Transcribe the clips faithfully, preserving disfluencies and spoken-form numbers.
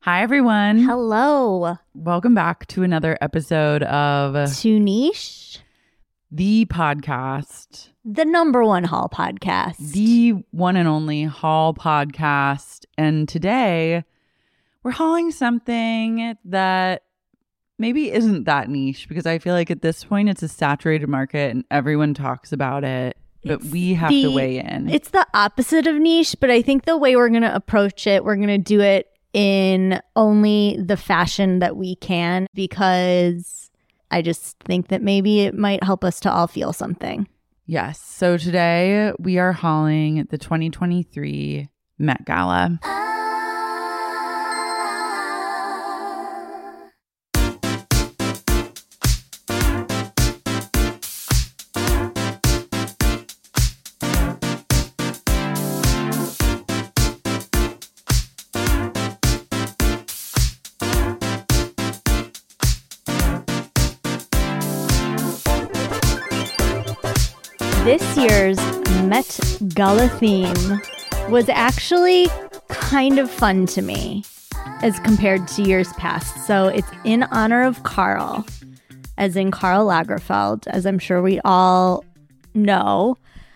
Hi, everyone. Hello. Welcome back to another episode of Too Niche, the podcast, the number one haul podcast. the one and only haul podcast. And today we're hauling something that maybe isn't that niche, because I feel like at this point it's a saturated market and everyone talks about it, but It's we have the- to weigh in. It's the opposite of niche, but I think the way we're going to approach it, we're going to do it in only the fashion that we can, because I just think that maybe it might help us to all feel something. Yes. So today we are hauling the twenty twenty-three Met Gala. This year's Met Gala theme was actually kind of fun to me as compared to years past. So it's in honor of Karl, as in Karl Lagerfeld, as I'm sure we all know.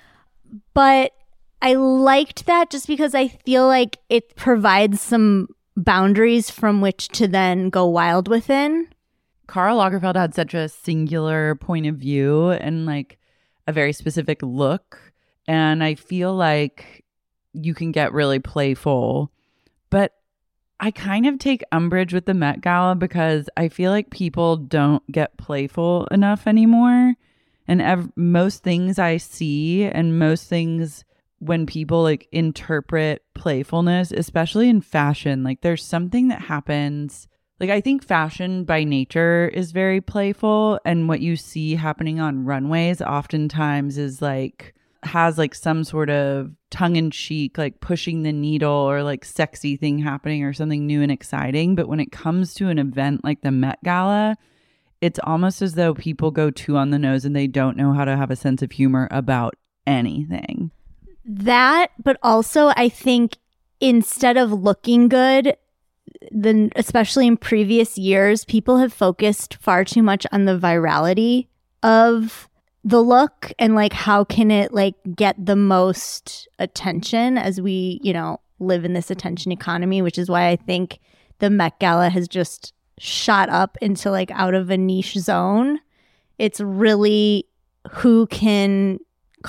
But I liked that just because I feel like it provides some boundaries from which to then go wild within. Karl Lagerfeld had such a singular point of view and like a very specific look. And I feel like you can get really playful. But I kind of take umbrage with the Met Gala because I feel like people don't get playful enough anymore. And ev- most things I see and most things when people like interpret playfulness, especially in fashion, like there's something that happens. Like, I think fashion by nature is very playful, and what you see happening on runways oftentimes is like has like some sort of tongue-in-cheek, like pushing the needle or like sexy thing happening or something new and exciting. But when it comes to an event like the Met Gala, it's almost as though people go too on the nose and they don't know how to have a sense of humor about anything. That, but also I think instead of looking good, then especially in previous years, people have focused far too much on the virality of the look and like how can it like get the most attention as we, you know, live in this attention economy, which is why I think the Met Gala has just shot up into like out of a niche zone. It's really who can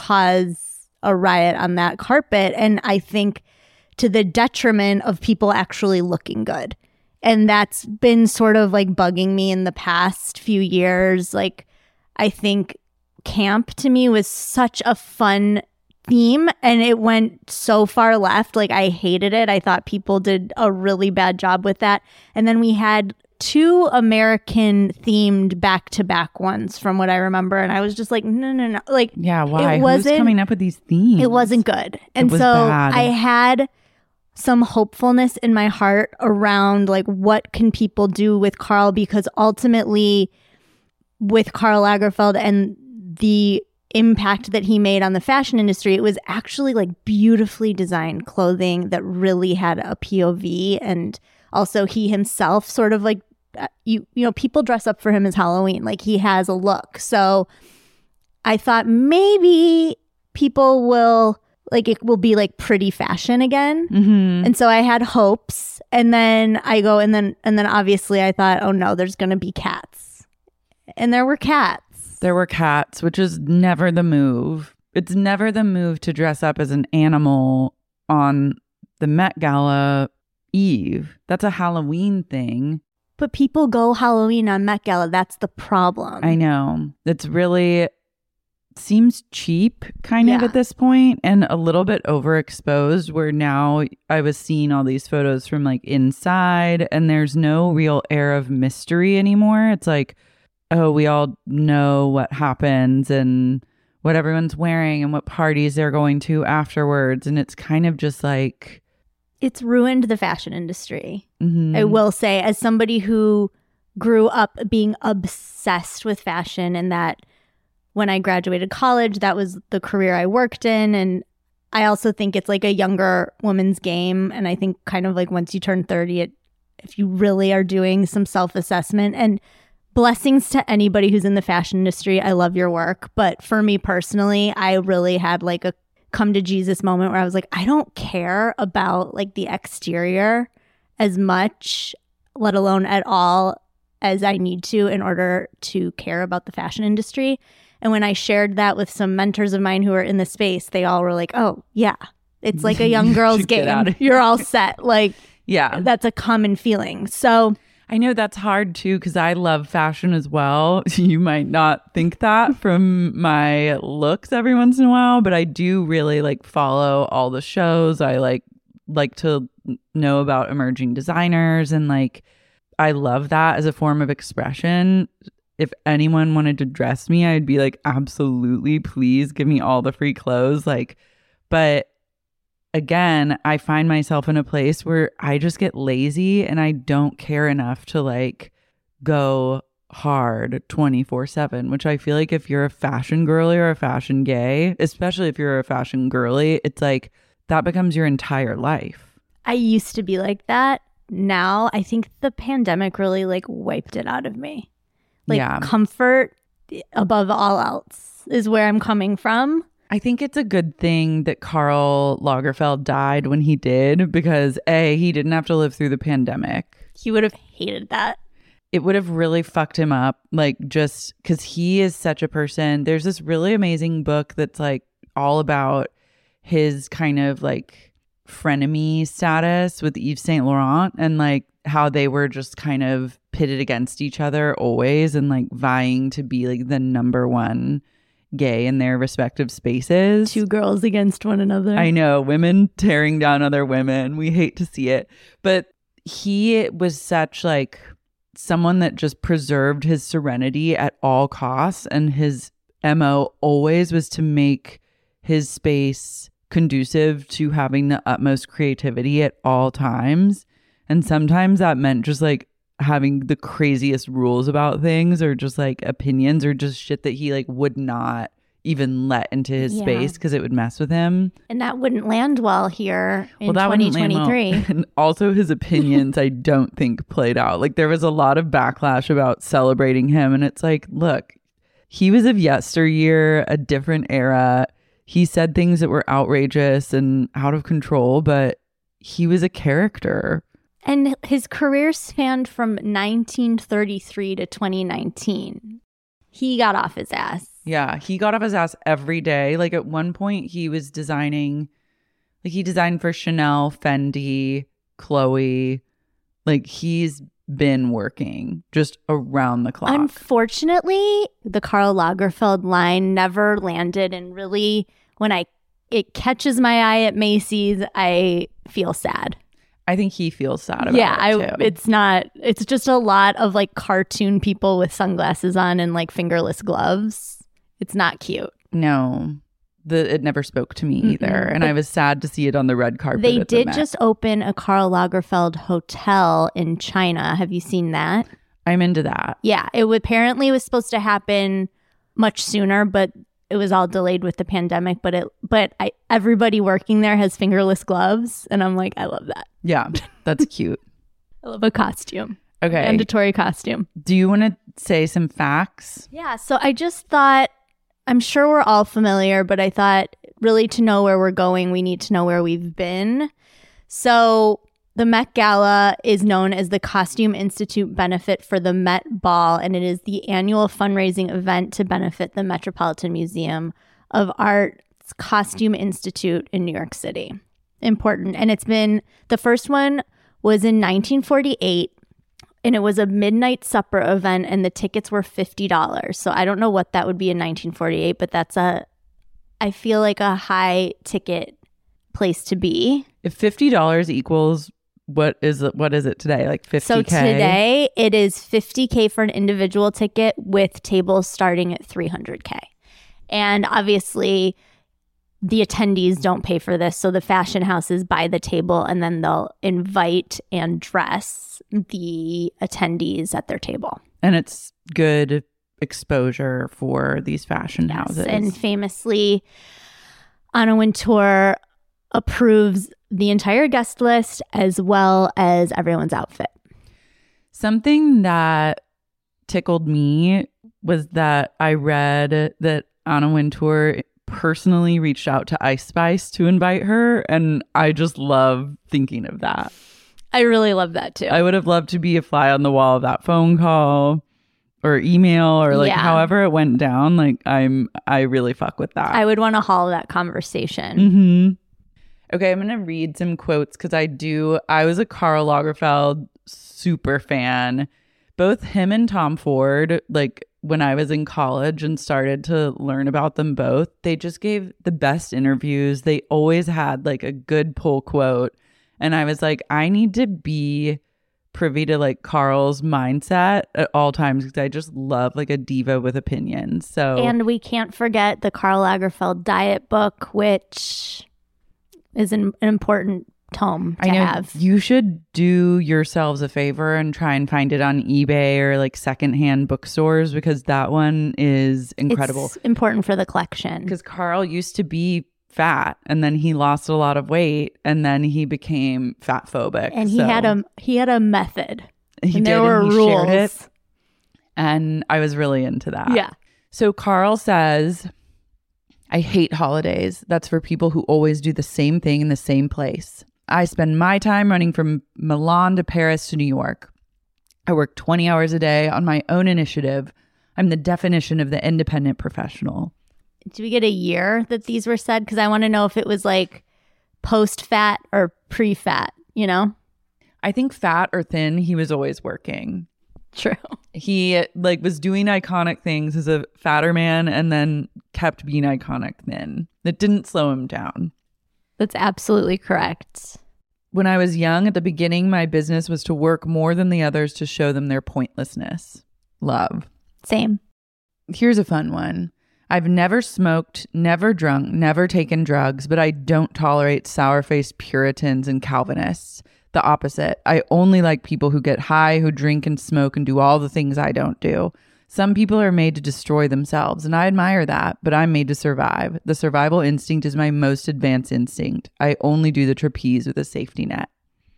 cause a riot on that carpet, and I think to the detriment of people actually looking good. And that's been sort of like bugging me in the past few years. Like, I think camp to me was such a fun theme and it went so far left. Like, I hated it. I thought people did a really bad job with that. And then we had two American themed back-to-back ones from what I remember. And I was just like, no, no, no. Like, yeah, why? It Who's wasn't, coming up with these themes? It wasn't good. And It was so bad. I had some hopefulness in my heart around like what can people do with Karl, because ultimately with Karl Lagerfeld and the impact that he made on the fashion industry, it was actually like beautifully designed clothing that really had a P O V. And also he himself sort of like, uh, you, you know, people dress up for him as Halloween. Like, he has a look. So I thought maybe people will like, it will be like pretty fashion again. Mm-hmm. And so I had hopes. And then I go and then and then obviously I thought, oh no, there's going to be cats. And there were cats. There were cats, which is never the move. It's never the move to dress up as an animal on the Met Gala Eve. That's a Halloween thing. But people go Halloween on Met Gala. That's the problem. I know. It's really seems cheap kind of Yeah. at this point and a little bit overexposed, where now I was seeing all these photos from like inside and there's no real air of mystery anymore. It's like, oh, we all know what happens and what everyone's wearing and what parties they're going to afterwards. And it's kind of just like, It's ruined the fashion industry. mm-hmm. I will say, as somebody who grew up being obsessed with fashion, and that when I graduated college, that was the career I worked in. And I also think it's like a younger woman's game. And I think kind of like once you turn thirty, it if you really are doing some self-assessment. And blessings to anybody who's in the fashion industry. I love your work. But for me personally, I really had like a come to Jesus moment where I was like, I don't care about like the exterior as much, let alone at all, as I need to in order to care about the fashion industry. And when I shared that with some mentors of mine who are in the space, they all were like, oh, yeah, it's like a young girl's game. You're all set. Like, yeah, that's a common feeling. So I know that's hard too, because I love fashion as well. You might not think that from my looks every once in a while, but I do really like follow all the shows. I like like to know about emerging designers, and like I love that as a form of expression. If anyone wanted to dress me, I'd be like, absolutely, please give me all the free clothes. Like, but again, I find myself in a place where I just get lazy and I don't care enough to like go hard twenty-four seven, which I feel like if you're a fashion girly or a fashion gay, especially if you're a fashion girly, it's like that becomes your entire life. I used to be like that. Now I think the pandemic really like wiped it out of me. Like yeah. Comfort above all else is where I'm coming from. I think it's a good thing that Karl Lagerfeld died when he did, because A, he didn't have to live through the pandemic. He would have hated that. It would have really fucked him up, like just because he is such a person. There's this really amazing book that's like all about his kind of like frenemy status with Yves Saint Laurent, and like how they were just kind of pitted against each other always, and like vying to be like the number one gay in their respective spaces. Two girls against one another. I know, women tearing down other women. We hate to see it. But he was such like someone that just preserved his serenity at all costs, and his M O always was to make his space conducive to having the utmost creativity at all times. And sometimes that meant just like having the craziest rules about things, or just like opinions, or just shit that he like would not even let into his yeah. space because it would mess with him. And that wouldn't land well here in well, that twenty twenty-three. Well. And also his opinions I don't think played out. Like there was a lot of backlash about celebrating him, and it's like, look, he was of yesteryear, a different era. He said things that were outrageous and out of control, but he was a character. And his career spanned from nineteen thirty-three to twenty nineteen. He got off his ass. Yeah, he got off his ass every day. Like at one point he was designing, like he designed for Chanel, Fendi, Chloe. Like he's been working just around the clock. Unfortunately, the Karl Lagerfeld line never landed, and really when I it catches my eye at Macy's, I feel sad. I think he feels sad about yeah, it too. I, it's not, it's just a lot of like cartoon people with sunglasses on and like fingerless gloves. It's not cute. No, the it never spoke to me either. Mm-mm. And but I was sad to see it on the red carpet. They at did the just open a Karl Lagerfeld hotel in China. Have you seen that? I'm into that. Yeah, it would, apparently was supposed to happen much sooner, but it was all delayed with the pandemic. But it, but I, everybody working there has fingerless gloves, and I'm like, I love that. Yeah, that's cute. I love a costume. Okay, mandatory costume. Do you want to say some facts? Yeah. So I just thought, I'm sure we're all familiar, but I thought really to know where we're going, we need to know where we've been. So the Met Gala is known as the Costume Institute benefit for the Met Ball, and it is the annual fundraising event to benefit the Metropolitan Museum of Art's Costume Institute in New York City. Important. And it's been, the first one was in nineteen forty-eight, and it was a midnight supper event, and the tickets were fifty dollars. So I don't know what that would be in nineteen forty-eight, but that's a, I feel like a high ticket place to be. If fifty dollars equals what is it, what is it today? Like fifty K? So today it is fifty K for an individual ticket with tables starting at three hundred K. And obviously the attendees don't pay for this. So the fashion houses buy the table, and then they'll invite and dress the attendees at their table. And it's good exposure for these fashion yes, houses. And famously, Anna Wintour approves the entire guest list as well as everyone's outfit. Something that tickled me was that I read that Anna Wintour personally reached out to Ice Spice to invite her, and I just love thinking of that. I really love that too. I would have loved to be a fly on the wall of that phone call or email or like Yeah. however it went down. Like I'm, I really fuck with that. I would want to haul that conversation. Mm-hmm. Okay, I'm gonna read some quotes because I do. I was a Karl Lagerfeld super fan. Both him and Tom Ford, like when I was in college and started to learn about them both, they just gave the best interviews. They always had like a good pull quote. And I was like, I need to be privy to like Karl's mindset at all times because I just love like a diva with opinions. So And we can't forget the Karl Lagerfeld diet book, which is an, an important tome to I know have. you should do yourselves a favor and try and find it on eBay or like secondhand bookstores because that one is incredible. It's important for the collection. Because Karl used to be fat and then he lost a lot of weight and then he became fat phobic. And he So had a he had a method. he and did, there were and he rules. shared it, and I was really into that. Yeah. So Karl says, I hate holidays. That's for people who always do the same thing in the same place. I spend my time running from Milan to Paris to New York. I work twenty hours a day on my own initiative. I'm the definition of the independent professional. Do we get a year that these were said? Because I want to know if it was like post-fat or pre-fat, you know? I think fat or thin, he was always working. True. He like was doing iconic things as a fatter man and then kept being iconic thin. That didn't slow him down. That's absolutely correct. When I was young, at the beginning, my business was to work more than the others to show them their pointlessness. Love. Same. Here's a fun one. I've never smoked, never drunk, never taken drugs, but I don't tolerate sour-faced Puritans and Calvinists. The opposite. I only like people who get high, who drink and smoke and do all the things I don't do. Some people are made to destroy themselves, and I admire that, but I'm made to survive. The survival instinct is my most advanced instinct. I only do the trapeze with a safety net.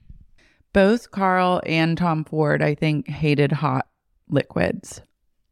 Both Karl and Tom Ford, I think, hated hot liquids.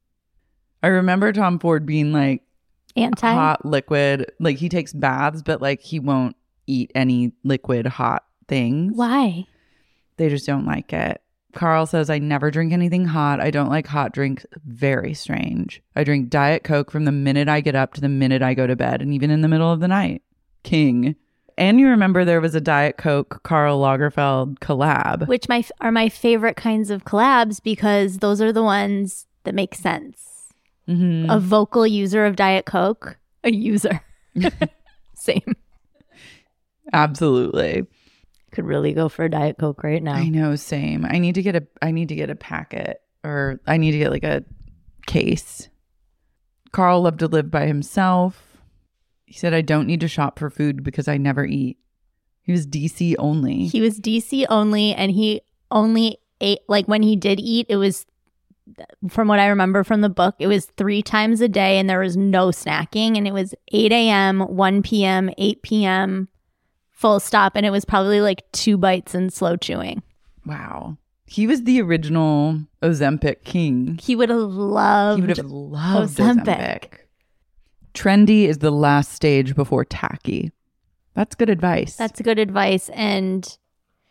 I remember Tom Ford being like, Anti? hot liquid, like he takes baths, but like he won't eat any liquid hot things. Why? They just don't like it. Karl says, I never drink anything hot. I don't like hot drinks. Very strange. I drink Diet Coke from the minute I get up to the minute I go to bed, and even in the middle of the night. King. And you remember there was a Diet Coke Karl Lagerfeld collab. Which my are my favorite kinds of collabs because those are the ones that make sense. Mm-hmm. A vocal user of Diet Coke, a user. Same. Absolutely. Could really go for a Diet Coke right now. I know, same. I need to get a I need to get a packet or I need to get like a case. Karl loved to live by himself. He said, I don't need to shop for food because I never eat. He was D C only. He was D C only, and he only ate, like when he did eat, it was, from what I remember from the book, it was three times a day and there was no snacking, and it was eight a.m., one p.m., eight p.m., full stop, and it was probably like two bites and slow chewing. Wow. He was the original Ozempic king. He would have loved He would have loved Ozempic. Ozempic. Trendy is the last stage before tacky. That's good advice. That's good advice, and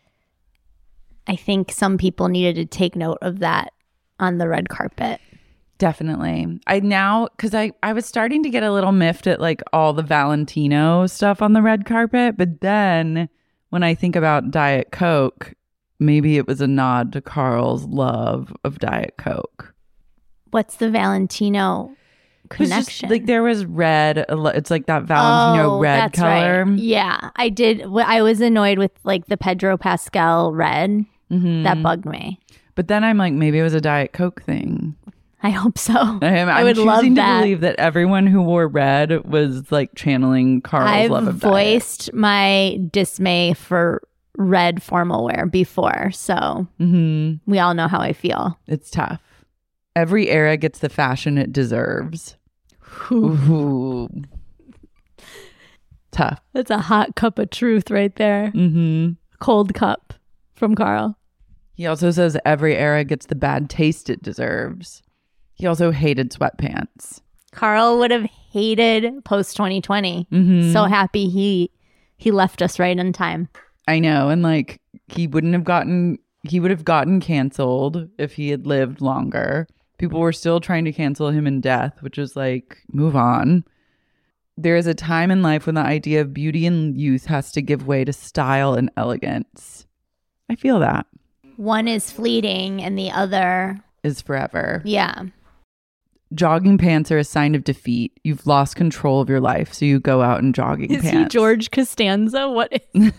I think some people needed to take note of that on the red carpet. Definitely. I now, because I, I was starting to get a little miffed at like all the Valentino stuff on the red carpet. But then when I think about Diet Coke, maybe it was a nod to Karl's love of Diet Coke. What's the Valentino It was connection? just, like there was red. It's like that Valentino oh, red that's color. Right. Yeah, I did. I was annoyed with like the Pedro Pascal red. Mm-hmm. That bugged me. But then I'm like, maybe it was a Diet Coke thing. I hope so. I'm, I I'm would choosing love to that. believe that everyone who wore red was like channeling Karl's I've love of voiced my dismay for red formal wear before, so diet. Mm-hmm. we all know how I feel. It's tough. Every era gets the fashion it deserves. Ooh. Tough. That's a hot cup of truth right there. Mm-hmm. Cold cup from Karl. He also says every era gets the bad taste it deserves. He also hated sweatpants. Carl would have hated post twenty twenty. Mm-hmm. So happy he he left us right in time. I know. And like, he wouldn't have gotten, he would have gotten canceled if he had lived longer. People were still trying to cancel him in death, which is like, move on. There is a time in life when the idea of beauty and youth has to give way to style and elegance. I feel that. One is fleeting and the other is forever. Yeah. Jogging pants are a sign of defeat. You've lost control of your life, so you go out in jogging is pants. Is he George Costanza? What is...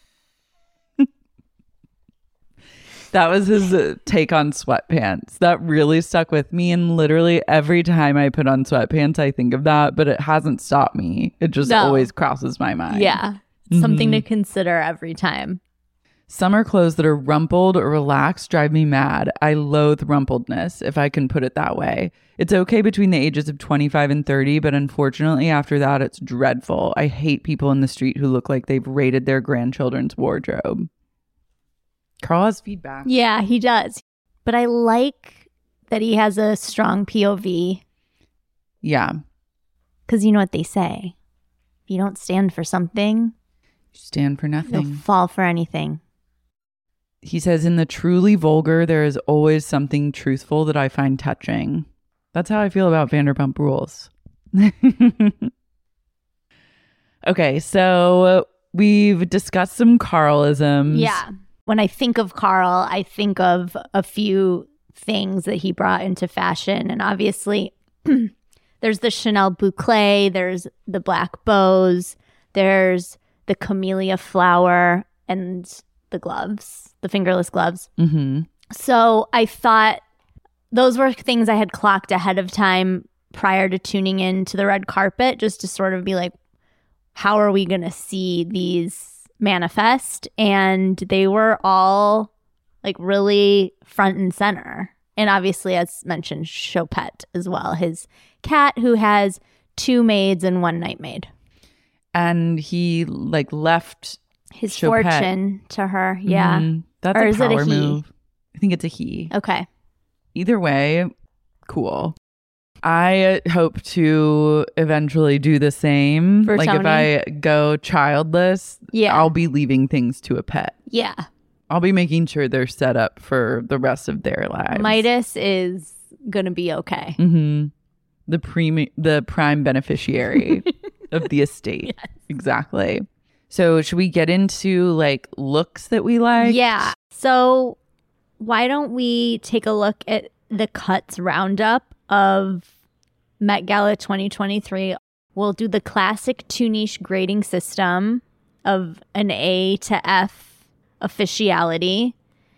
That was his uh, take on sweatpants. That really stuck with me. And literally every time I put on sweatpants, I think of that, but it hasn't stopped me. It just no. always crosses my mind. Yeah. Mm-hmm. Something to consider every time. Summer clothes that are rumpled or relaxed drive me mad. I loathe rumpledness, if I can put it that way. It's okay between the ages of twenty-five and thirty, but unfortunately after that, it's dreadful. I hate people in the street who look like they've raided their grandchildren's wardrobe. Carl has feedback. Yeah, he does. But I like that he has a strong P O V. Yeah. Because you know what they say. If you don't stand for something, you stand for nothing. You'll fall for anything. He says, in the truly vulgar, there is always something truthful that I find touching. That's how I feel about Vanderpump Rules. Okay, so we've discussed some Carlisms. Yeah. When I think of Carl, I think of a few things that he brought into fashion. And obviously, there's the Chanel boucle, there's the black bows, there's the camellia flower, and the gloves, the fingerless gloves. Mm-hmm. So I thought those were things I had clocked ahead of time prior to tuning in to the red carpet, just to sort of be like, how are we going to see these manifest? And they were all like really front and center. And obviously, as mentioned, Chopette as well, his cat who has two maids and one night maid. And he like left his Chopette. fortune to her. Yeah. Mm, that's or a is power it a he? move. I think it's a he. Okay. Either way, cool. I hope to eventually do the same. For like Tony? If I go childless, yeah. I'll be leaving things to a pet. Yeah. I'll be making sure they're set up for the rest of their lives. Midas is going to be okay. Mm-hmm. The, pre- the prime beneficiary of the estate. Yes. Exactly. So should we get into like looks that we like? Yeah. So why don't we take a look at the cuts roundup of Met Gala twenty twenty-three. We'll do the classic two niche grading system of an A to F officiality,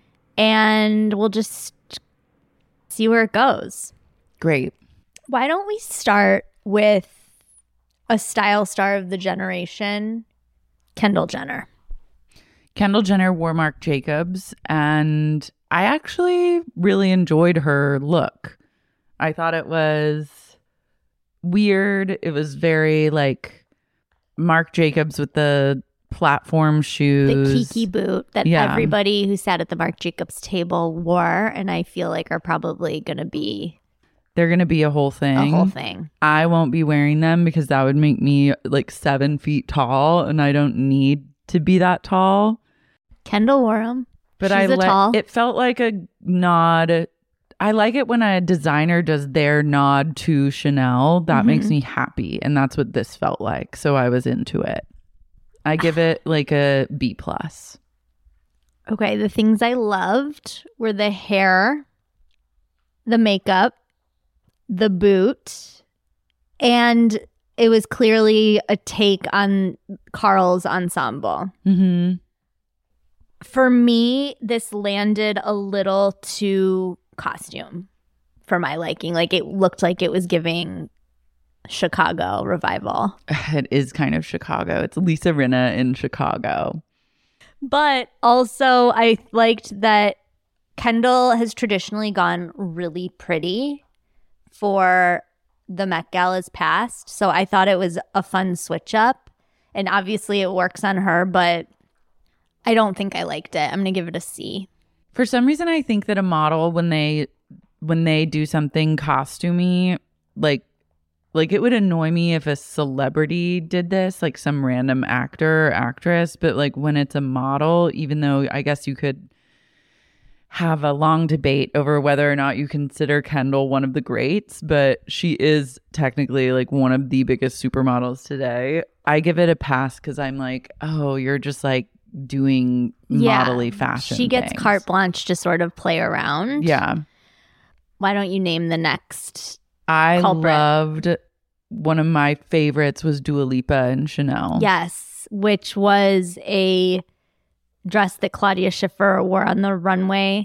and we'll just see where it goes. Great. Why don't we start with a style star of the generation, Kendall Jenner. Kendall Jenner wore Marc Jacobs, and I actually really enjoyed her look. I thought it was weird. It was very like Marc Jacobs with the platform shoes. The Kiki boot that yeah. everybody who sat at the Marc Jacobs table wore, and I feel like are probably going to be... They're going to be a whole thing. A whole thing. I won't be wearing them because that would make me like seven feet tall, and I don't need to be that tall. Kendall wore them. But She's I a le- tall. It felt like a nod. I like it when a designer does their nod to Chanel. That mm-hmm. makes me happy. And that's what this felt like. So I was into it. I give it like a B plus. Okay. The things I loved were the hair, the makeup, the boot, and it was clearly a take on Carl's ensemble. Mm-hmm. For me, this landed a little too costume for my liking. Like it looked like it was giving Chicago revival. It is kind of Chicago. It's Lisa Rinna in Chicago. But also I liked that Kendall has traditionally gone really pretty for the Met Gala's past. So I thought it was a fun switch up. And obviously it works on her, but I don't think I liked it. I'm going to give it a C. For some reason, I think that a model, when they when they do something costumey, like like it would annoy me if a celebrity did this, like some random actor or actress. But like when it's a model, even though I guess you could have a long debate over whether or not you consider Kendall one of the greats, but she is technically like one of the biggest supermodels today. I give it a pass because I'm like, oh, you're just like doing Yeah. modelly fashion. She gets things. carte blanche to sort of play around. Yeah. Why don't you name the next? I Culprit. loved one of my favorites was Dua Lipa and Chanel. Yes, which was a dress that Claudia Schiffer wore on the runway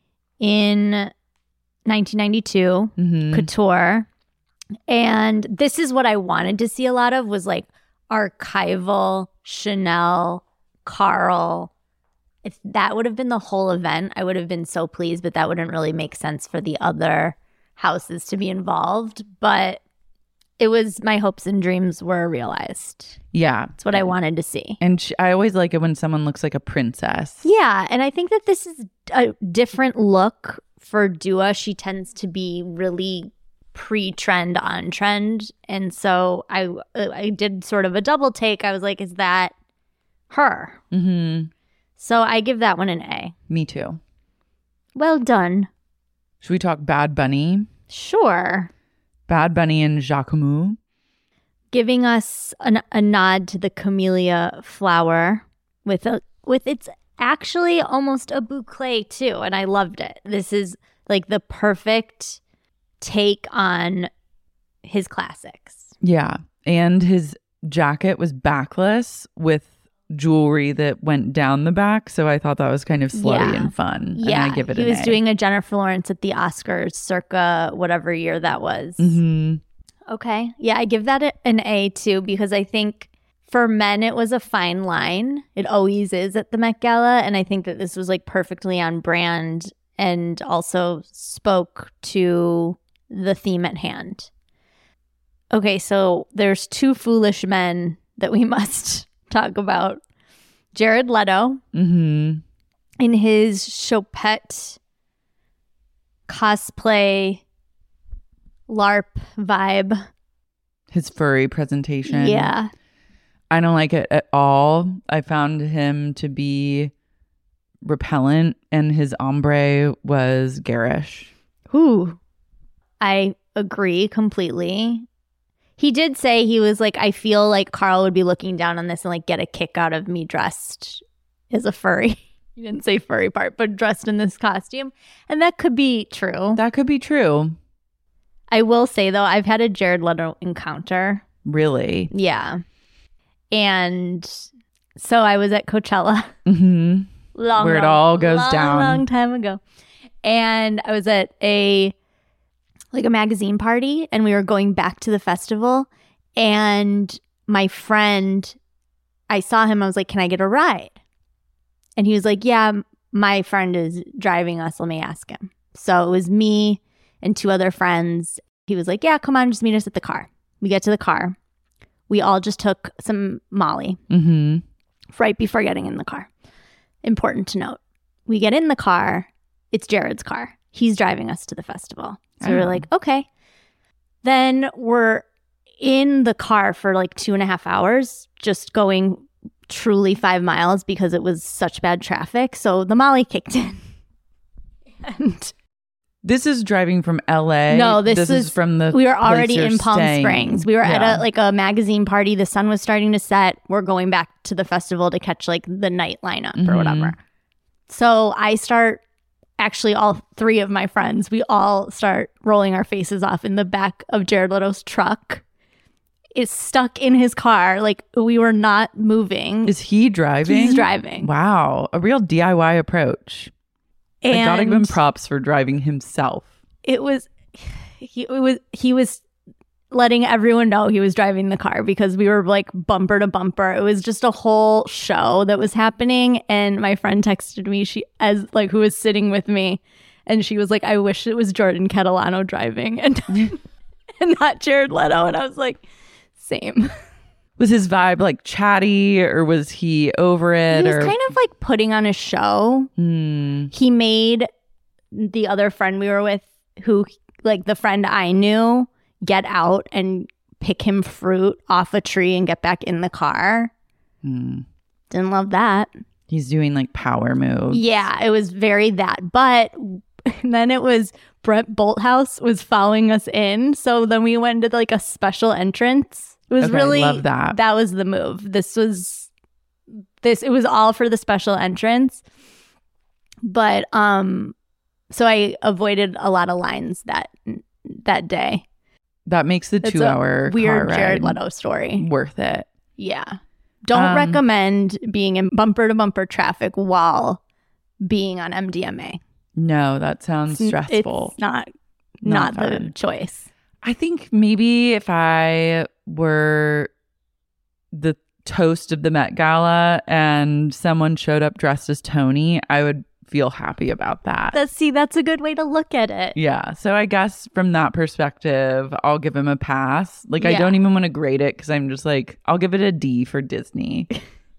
in nineteen ninety-two, Mhm. couture. And this is what I wanted to see a lot of, was like archival Chanel, Carl. If that would have been the whole event, I would have been so pleased, but that wouldn't really make sense for the other houses to be involved. But it was, my hopes and dreams were realized. Yeah. That's what I wanted to see. And she, I always like it when someone looks like a princess. Yeah, and I think that this is a different look for Dua. She tends to be really pre-trend, on trend, and so I I did sort of a double take. I was like, is that her? Mm-hmm. So I give that one an A. Me too. Well done. Should we talk Bad Bunny? Sure. Bad Bunny and Jacquemus. Giving us an, a nod to the camellia flower with a with its actually almost a boucle too, and I loved it. This is like the perfect take on his classics. Yeah. And his jacket was backless with jewelry that went down the back. So I thought that was kind of slutty Yeah. and fun. Yeah, And I give it he an was A. doing a Jennifer Lawrence at the Oscars circa whatever year that was. Mm-hmm. Okay. Yeah, I give that a- an A too, because I think for men it was a fine line. It always is at the Met Gala. And I think that this was like perfectly on brand and also spoke to the theme at hand. Okay, so there's two foolish men that we must talk about. Jared Leto Mm-hmm. in his Chopette cosplay LARP vibe. His furry presentation. Yeah. I don't like it at all. I found him to be repellent and his ombre was garish. Ooh. I agree completely. He did say, he was like, I feel like Carl would be looking down on this and like get a kick out of me dressed as a furry. He didn't say furry part, but dressed in this costume. And that could be true. That could be true. I will say though, I've had a Jared Leto encounter. Really. Yeah. And so I was at Coachella. Mm-hmm. long, Where it long, all goes long, down. long time ago. And I was at a like a magazine party, and we were going back to the festival. And my friend, I saw him. I was like, "Can I get a ride?" And he was like, "Yeah, my friend is driving us. Let me ask him." So it was me and two other friends. He was like, "Yeah, come on, just meet us at the car." We get to the car. We all just took some Molly Mm-hmm. right before getting in the car. Important to note. We get in the car. It's Jared's car. He's driving us to the festival. So Oh. we're like, okay. Then we're in the car for like two and a half hours, just going truly five miles because it was such bad traffic. So the Molly kicked in. And This is driving from L A. No, this is is- from the. we were place already you're in Palm staying. Springs. We were Yeah. at a like a magazine party. The sun was starting to set. We're going back to the festival to catch like the night lineup Mhm. or whatever. So I start, actually all three of my friends, we all start rolling our faces off in the back of Jared Leto's truck. It's stuck in his car. Like we were not moving. Is he driving? He's driving. Wow, a real D I Y approach. I gotta give him And props for driving himself. it was he it was he was letting everyone know he was driving the car because we were like bumper to bumper. It was just a whole show that was happening. And my friend texted me, she as like who was sitting with me, and she was like, I wish it was Jordan Catalano driving and and not Jared Leto. And I was like, same. Was his vibe like chatty, or was he over it? He was or kind of like putting on a show. Hmm. He made the other friend we were with, who like the friend I knew, get out and pick him fruit off a tree and get back in the car. Hmm. Didn't love that. He's doing like power moves. Yeah, it was very that. But then it was Brett Bolthouse was following us in. So then we went to like a special entrance. It was Okay, really, love that. That was the move. This was, this, it was all for the special entrance. But, um, so I avoided a lot of lines that, that day. That makes the It's two a hour weird car Jared ride Leto story. worth it. Yeah. Don't Um, recommend being in bumper to bumper traffic while being on M D M A. No, that sounds It's- stressful. It's not, Not not, the fun. choice. I think maybe if I were the toast of the Met Gala and someone showed up dressed as Tony, I would feel happy about that. That's, see, that's a good way to look at it. Yeah. So I guess from that perspective, I'll give him a pass. Like, I Yeah. don't even want to grade it because I'm just like, I'll give it a D for Disney.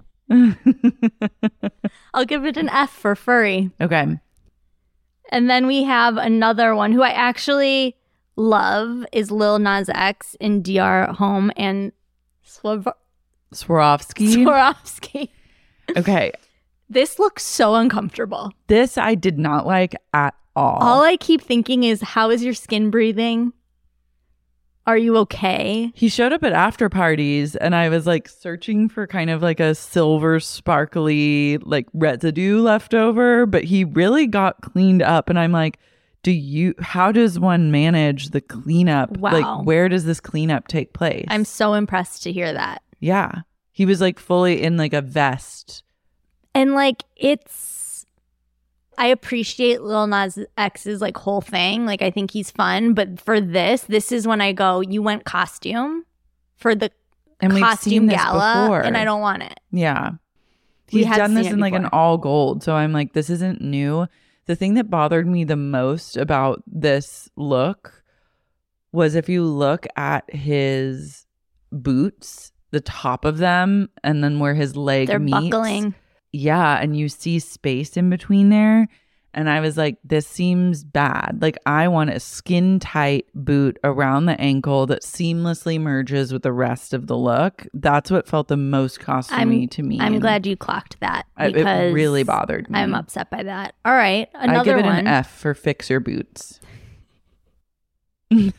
I'll give it an F for furry. Okay. And then we have another one who I actually love is Lil Nas X in D R Home and Swav- Swarovski. Swarovski. Okay. This looks so uncomfortable. This I did not like at all. All I keep thinking is, how is your skin breathing? Are you okay? He showed up at after parties and I was like searching for kind of like a silver sparkly like residue left over, but he really got cleaned up. And I'm like, do you, how does one manage the cleanup? Wow. Like, where does this cleanup take place? I'm so impressed to hear that. Yeah. He was like fully in like a vest. And like, it's, I appreciate Lil Nas X's like whole thing. Like, I think he's fun. But for this, this is when I go, you went costume for the And we've costume seen this gala, before. and I don't want it. Yeah. We He's had done seen this it in like an before. all gold. So I'm like, this isn't new. The thing that bothered me the most about this look was if you look at his boots, the top of them, and then where his leg They're meets. buckling. Yeah. And you see space in between there. And I was like, this seems bad. Like, I want a skin tight boot around the ankle that seamlessly merges with the rest of the look. That's what felt the most costumey I'm, to me. I'm And glad you clocked that I- because it really bothered me. I'm upset by that. All right, another I give it one. an F for fixer boots. I'm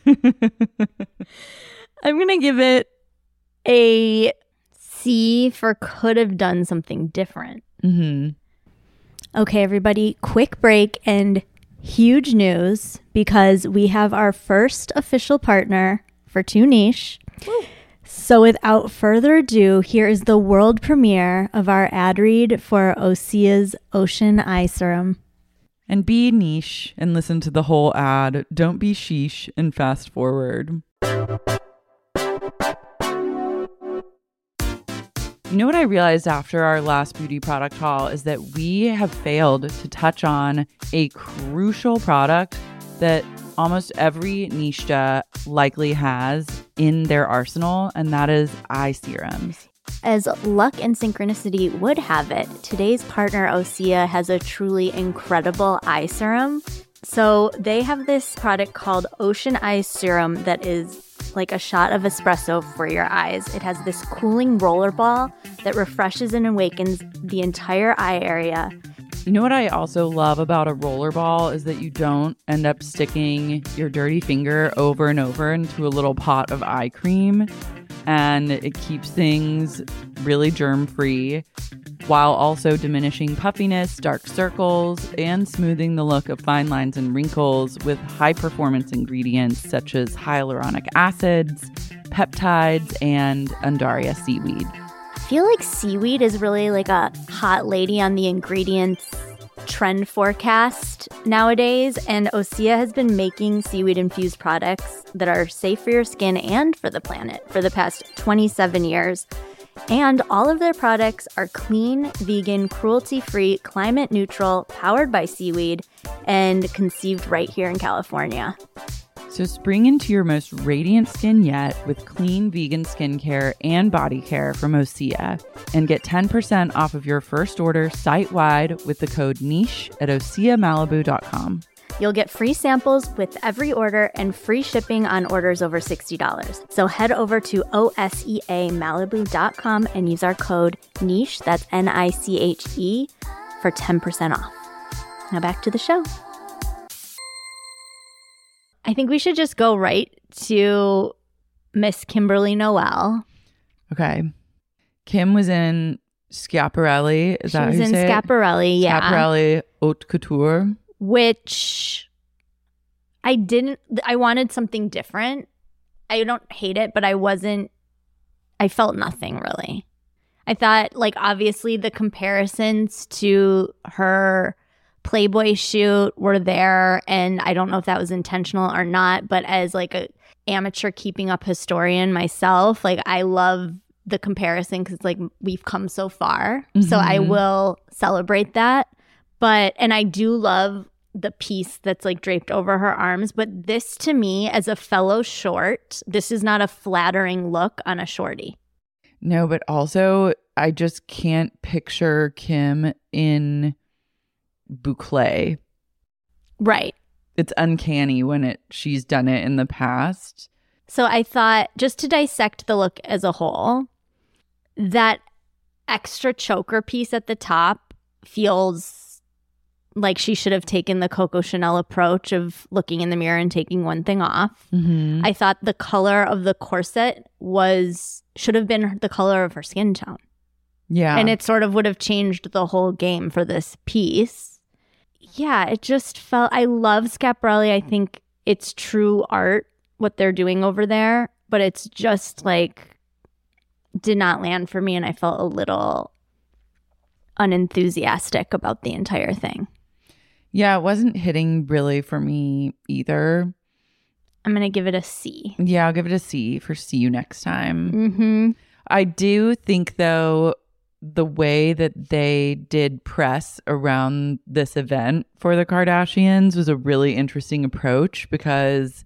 gonna give it a C for could have done something different. Mm-hmm. Okay, everybody, quick break and huge news because we have our first official partner for Too Niche. So without further ado, here is the world premiere of our ad read for Osea's Ocean Eye Serum. And be niche and listen to the whole ad. Don't be sheesh and fast forward. You know what I realized after our last beauty product haul is that we have failed to touch on a crucial product that almost every nicheta likely has in their arsenal, and that is eye serums. As luck and synchronicity would have it, today's partner Osea has a truly incredible eye serum. So they have this product called Ocean Eye Serum that is like a shot of espresso for your eyes. It has this cooling roller ball that refreshes and awakens the entire eye area. You know what I also love about a roller ball is that you don't end up sticking your dirty finger over and over into a little pot of eye cream, and it keeps things really germ-free while also diminishing puffiness, dark circles, and smoothing the look of fine lines and wrinkles with high-performance ingredients such as hyaluronic acids, peptides, and Undaria seaweed. I feel like seaweed is really like a hot lady on the ingredients trend forecast nowadays, and Osea has been making seaweed infused products that are safe for your skin and for the planet for the past twenty-seven years. And all of their products are clean, vegan, cruelty-free, climate neutral, powered by seaweed, and conceived right here in California. So spring into your most radiant skin yet with clean vegan skincare and body care from Osea. And get ten percent off of your first order site-wide with the code niche at osea malibu dot com. You'll get free samples with every order and free shipping on orders over sixty dollars. So head over to osea malibu dot com and use our code niche, that's N I C H E, for ten percent off. Now back to the show. I think we should just go right to Miss Kimberly Noel. Okay. Kim was in Schiaparelli. Is She that was how you in say it? Schiaparelli, yeah. Schiaparelli Haute Couture. Which I didn't, I wanted something different. I don't hate it, but I wasn't, I felt nothing really. I thought, like, obviously the comparisons to her Playboy shoot were there, and I don't know if that was intentional or not, but as like a amateur keeping up historian myself, like I love the comparison because like we've come so far. Mm-hmm. So I will celebrate that. But, and I do love the piece that's like draped over her arms, but this to me as a fellow short, this is not a flattering look on a shorty. No, but also I just can't picture Kim in boucle. Right. It's uncanny when it she's done it in the past. So I thought, just to dissect the look as a whole, that extra choker piece at the top feels like she should have taken the Coco Chanel approach of looking in the mirror and taking one thing off. Mm-hmm. I thought the color of the corset was should have been the color of her skin tone. Yeah. And it sort of would have changed the whole game for this piece. Yeah, it just felt, I love Schiaparelli. I think it's true art, what they're doing over there, but it's just like, did not land for me, and I felt a little unenthusiastic about the entire thing. Yeah, it wasn't hitting really for me either. I'm going to give it a C. Yeah, I'll give it a C for see you next time. Mm-hmm. I do think, though, the way that they did press around this event for the Kardashians was a really interesting approach, because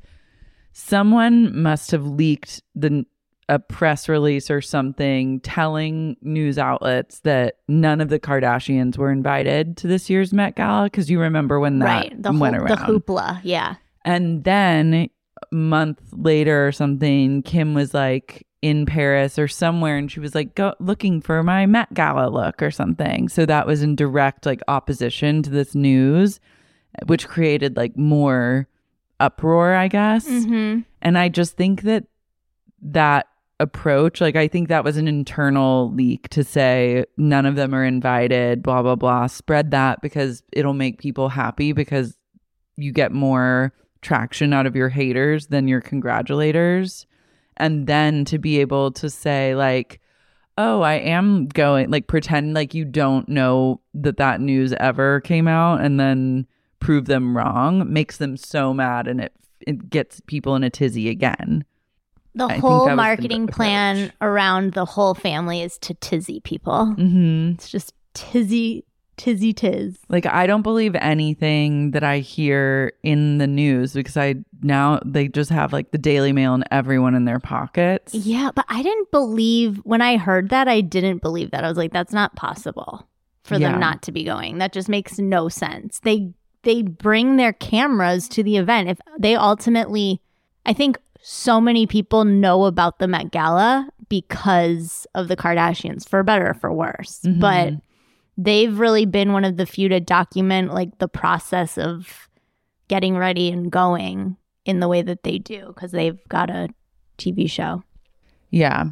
someone must have leaked the a press release or something telling news outlets that none of the Kardashians were invited to this year's Met Gala, because you remember when that right. the went whole, around. The hoopla, yeah. And then a month later or something, Kim was like in Paris or somewhere, and she was like go looking for my Met Gala look or something. So that was in direct like opposition to this news, which created like more uproar, I guess. Mm-hmm. And I just think that that approach, like I think that was an internal leak to say none of them are invited, blah, blah, blah. Spread that because it'll make people happy, because you get more traction out of your haters than your congratulators. And then to be able to say like, oh, I am going, like pretend like you don't know that that news ever came out, and then prove them wrong, makes them so mad, and it it gets people in a tizzy again. The I whole marketing plan around the whole family is to tizzy people. Mm-hmm. It's just tizzy, tizzy tiz. Like, I don't believe anything that I hear in the news, because I now they just have like the Daily Mail and everyone in their pockets. Yeah, but I didn't believe, when I heard that, I didn't believe that. I was like, that's not possible for Yeah. them not to be going. That just makes no sense. They they bring their cameras to the event. If they ultimately, I think so many people know about the Met Gala because of the Kardashians, for better or for worse. Mm-hmm. But they've really been one of the few to document like the process of getting ready and going in the way that they do, because they've got a T V show. Yeah.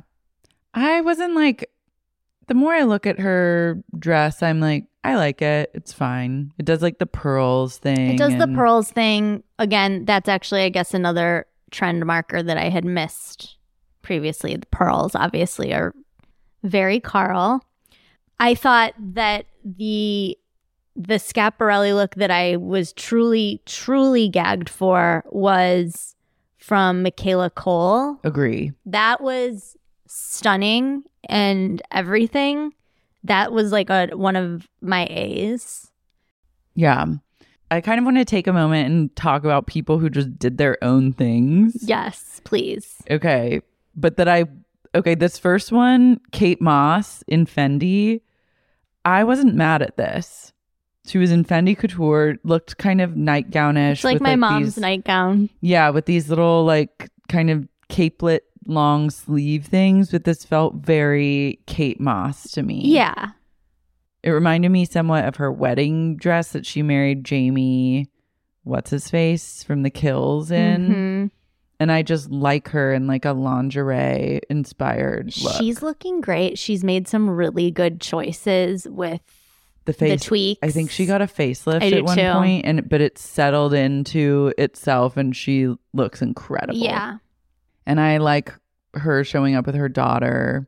I wasn't like, the more I look at her dress, I'm like, I like it. It's fine. It does like the pearls thing. It does the and- pearls thing. Again, that's actually, I guess, another trend marker that I had missed previously. The pearls obviously are very Carl. I thought that the the Schiaparelli look that I was truly, truly gagged for was from Michaela Cole. Agree. That was stunning and everything. That was like a one of my A's. Yeah. I kind of want to take a moment and talk about people who just did their own things. Yes, please. Okay. But that I, okay, this first one, Kate Moss in Fendi, I wasn't mad at this. She was in Fendi Couture, looked kind of nightgownish. It's like with, my like, mom's these, nightgown. Yeah, with these little like kind of capelet long sleeve things, but this felt very Kate Moss to me. Yeah. It reminded me somewhat of her wedding dress that she married Jamie, what's his face, from The Kills in. Mm-hmm. And I just like her in like a lingerie inspired look. She's looking great. She's made some really good choices with the face the tweaks. I think she got a facelift I at do one too. point, and but it's settled into itself and she looks incredible. Yeah. And I like her showing up with her daughter,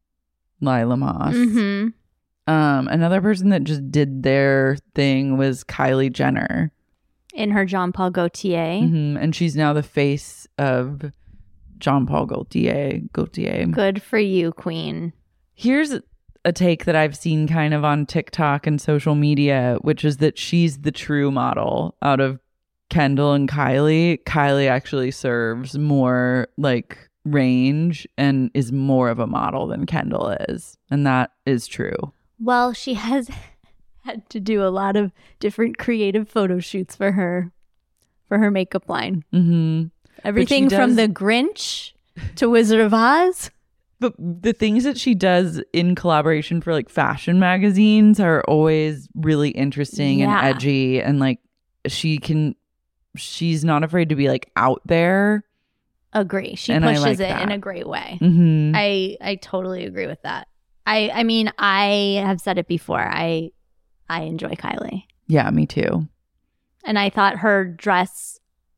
Lila Moss. Mm-hmm. Um, another person that just did their thing was Kylie Jenner. In her Jean Paul Gaultier. Mm-hmm. And she's now the face of Jean Paul Gaultier. Gaultier. Good for you, queen. Here's a take that I've seen kind of on TikTok and social media, which is that she's the true model out of Kendall and Kylie. Kylie actually serves more like range and is more of a model than Kendall is. And that is true. Well, she has had to do a lot of different creative photo shoots for her, for her makeup line. Mm-hmm. Everything does- from The Grinch to Wizard of Oz. But the things that she does in collaboration for like fashion magazines are always really interesting Yeah. and edgy. And like she can, she's not afraid to be like out there. Agree. She And I pushes like it that. in a great way. Mm-hmm. I I totally agree with that. I I mean, I have said it before. I I enjoy Kylie. Yeah, me too. And I thought her dress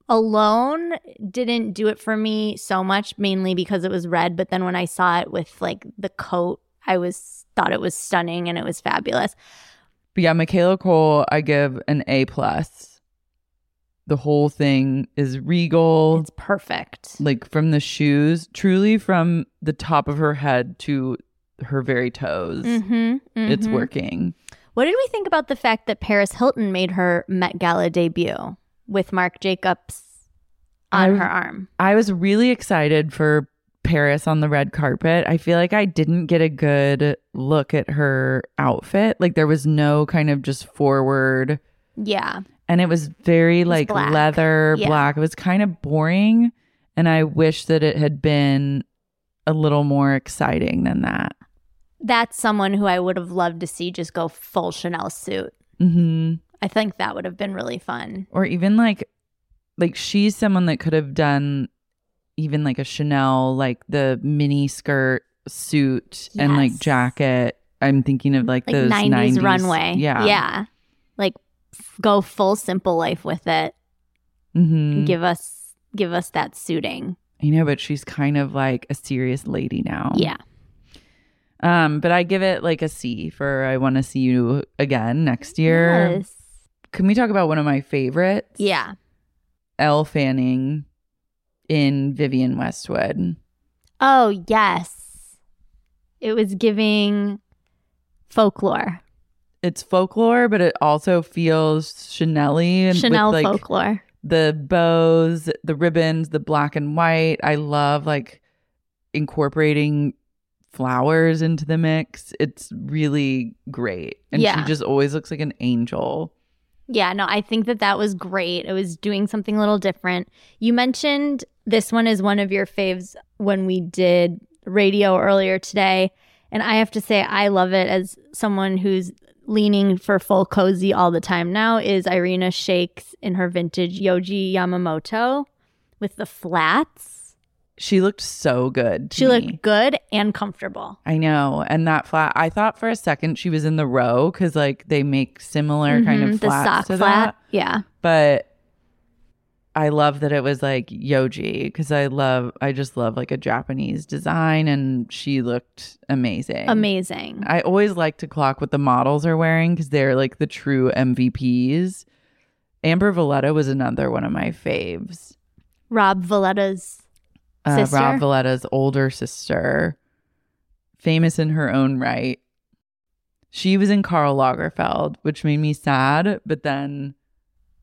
alone didn't do it for me so much, mainly because it was red. But then when I saw it with like the coat, I was thought it was stunning and it was fabulous. But yeah, Michaela Cole, I give an A plus. The whole thing is regal. It's perfect. Like from the shoes, truly from the top of her head to her very toes. Mm-hmm, It's mm-hmm. working. What did we think about the fact that Paris Hilton made her Met Gala debut with Marc Jacobs on I- her arm? I was really excited for Paris on the red carpet. I feel like I didn't get a good look at her outfit. Like there was no kind of just forward, Yeah. and it was very like black. leather Yeah. black. It was kind of boring, and I wish that it had been a little more exciting than that. That's someone who I would have loved to see just go full Chanel suit. Mm-hmm. I think that would have been really fun. Or even like, like she's someone that could have done even like a Chanel, like the mini skirt suit and like Yes. jacket. I'm thinking of like, Like those nineties, nineties runway. Yeah. Yeah. Like f- go full simple life with it. Mm-hmm. Give us give us that suiting. I know, but she's kind of like a serious lady now. Yeah. Um, but I give it like a C for I want to see you again next year. Yes. Can we talk about one of my favorites? Yeah. Elle Fanning in Vivienne Westwood. Oh, yes. It was giving folklore. It's folklore, but it also feels Chanel-y and Chanel with like folklore. the bows, the ribbons, the black and white. I love like incorporating flowers into the mix. It's really great. And Yeah. she just always looks like an angel. Yeah, no, I think that that was great. It was doing something a little different. You mentioned this one is one of your faves when we did radio earlier today. And I have to say, I love it as someone who's leaning for full cozy all the time now is Irina Shaykh's in her vintage Yohji Yamamoto with the flats. She looked so good. to She me. looked good and comfortable. I know. And that flat, I thought for a second she was in the row because like they make similar kind Mhm, of the flats sock to flat. that. Yeah. But I love that it was like Yohji because I love, I just love like a Japanese design, and she looked amazing. Amazing. I always like to clock what the models are wearing because they're like the true M V Ps. Amber Valletta was another one of my faves. Rob Valletta's Uh, sister. Rob Valletta's older sister, famous in her own right. She was in Karl Lagerfeld, which made me sad, but then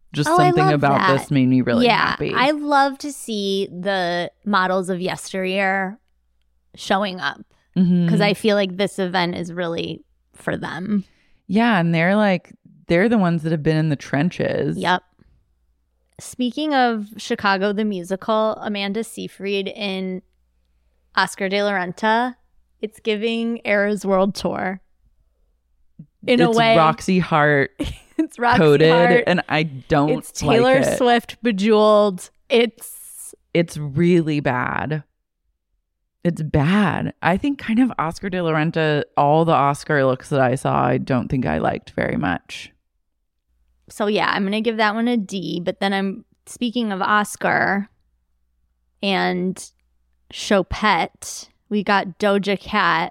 Just Oh, I something love about that. this made me really yeah, happy. I love to see the models of yesteryear showing up Mhm. because I feel like this event is really for them. Yeah, and they're like, they're the ones that have been in the trenches. Yep. Speaking of Chicago the musical, Amanda Seyfried in Oscar de la Renta, it's giving Eras World Tour. In it's a way, Roxy Hart it's Roxy coded, Hart. and I don't It's Taylor like it. Swift bejeweled. It's It's really bad. It's bad. I think kind of Oscar de la Renta, all the Oscar looks that I saw, I don't think I liked very much. so yeah, I'm gonna give that one a D. But then I'm speaking of Oscar and Chopette, we got Doja Cat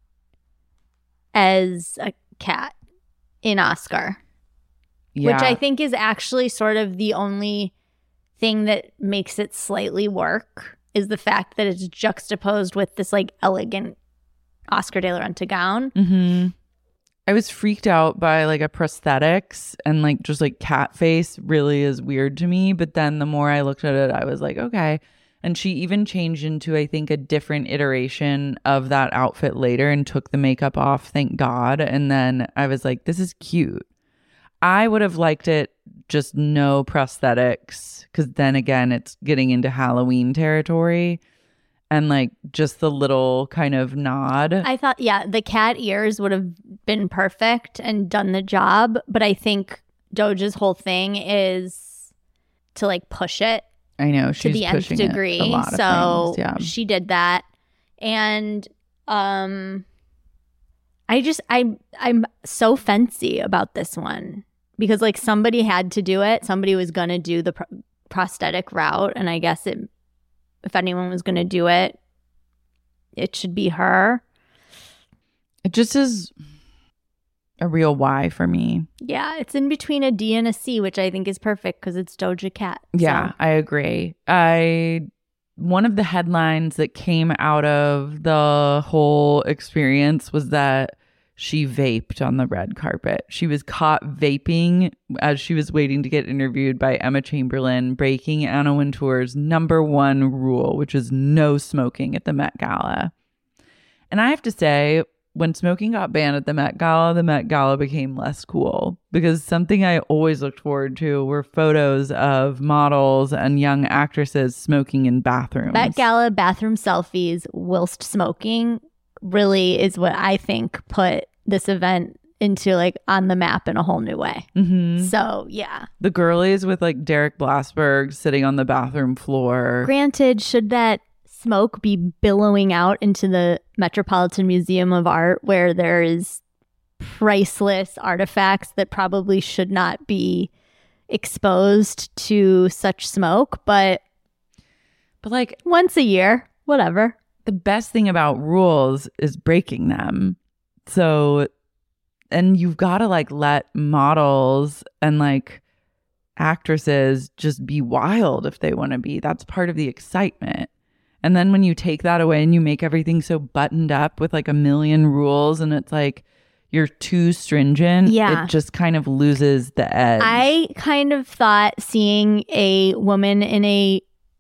as a cat in Oscar. Yeah. Which I think is actually sort of the only thing that makes it slightly work is the fact that it's juxtaposed with this like elegant Oscar de la Renta gown. Mm-hmm. I was freaked out by like a prosthetics, and like just like cat face really is weird to me. But then the more I looked at it, I was like, okay. And she even changed into, I think, a different iteration of that outfit later and took the makeup off, thank God. And then I was like, this is cute. I would have liked it just no prosthetics, because then again, it's getting into Halloween territory, and like just the little kind of nod. I thought, yeah, the cat ears would have been perfect and done the job. But I think Doja's whole thing is to like push it I know to she's the nth pushing it degree. a lot of So things, yeah. she did that. And um I just I I'm so fancy about this one because like somebody had to do it. Somebody was going to do the pr- prosthetic route, and I guess it if anyone was going to do it, it should be her. It just is a real Y for me. Yeah, it's in between a D and a C, which I think is perfect because it's Doja Cat. Yeah, So, I agree. I one of the headlines that came out of the whole experience was that she vaped on the red carpet. She was caught vaping as she was waiting to get interviewed by Emma Chamberlain, breaking Anna Wintour's number one rule, which is no smoking at the Met Gala. And I have to say, when smoking got banned at the Met Gala, the Met Gala became less cool, because something I always looked forward to were photos of models and young actresses smoking in bathrooms. Met Gala bathroom selfies whilst smoking really is what I think put this event into like on the map in a whole new way. Mm-hmm. So yeah. The girlies with like Derek Blasberg sitting on the bathroom floor. Granted, should that smoke be billowing out into the Metropolitan Museum of Art where there is priceless artifacts that probably should not be exposed to such smoke, but But like once a year, whatever. the best thing about rules is breaking them. So, and you've got to like let models and like actresses just be wild if they want to be. That's part of the excitement. And then when you take that away and you make everything so buttoned up with like a million rules, and it's like you're too stringent, Yeah. it just kind of loses the edge. I kind of thought seeing a woman in a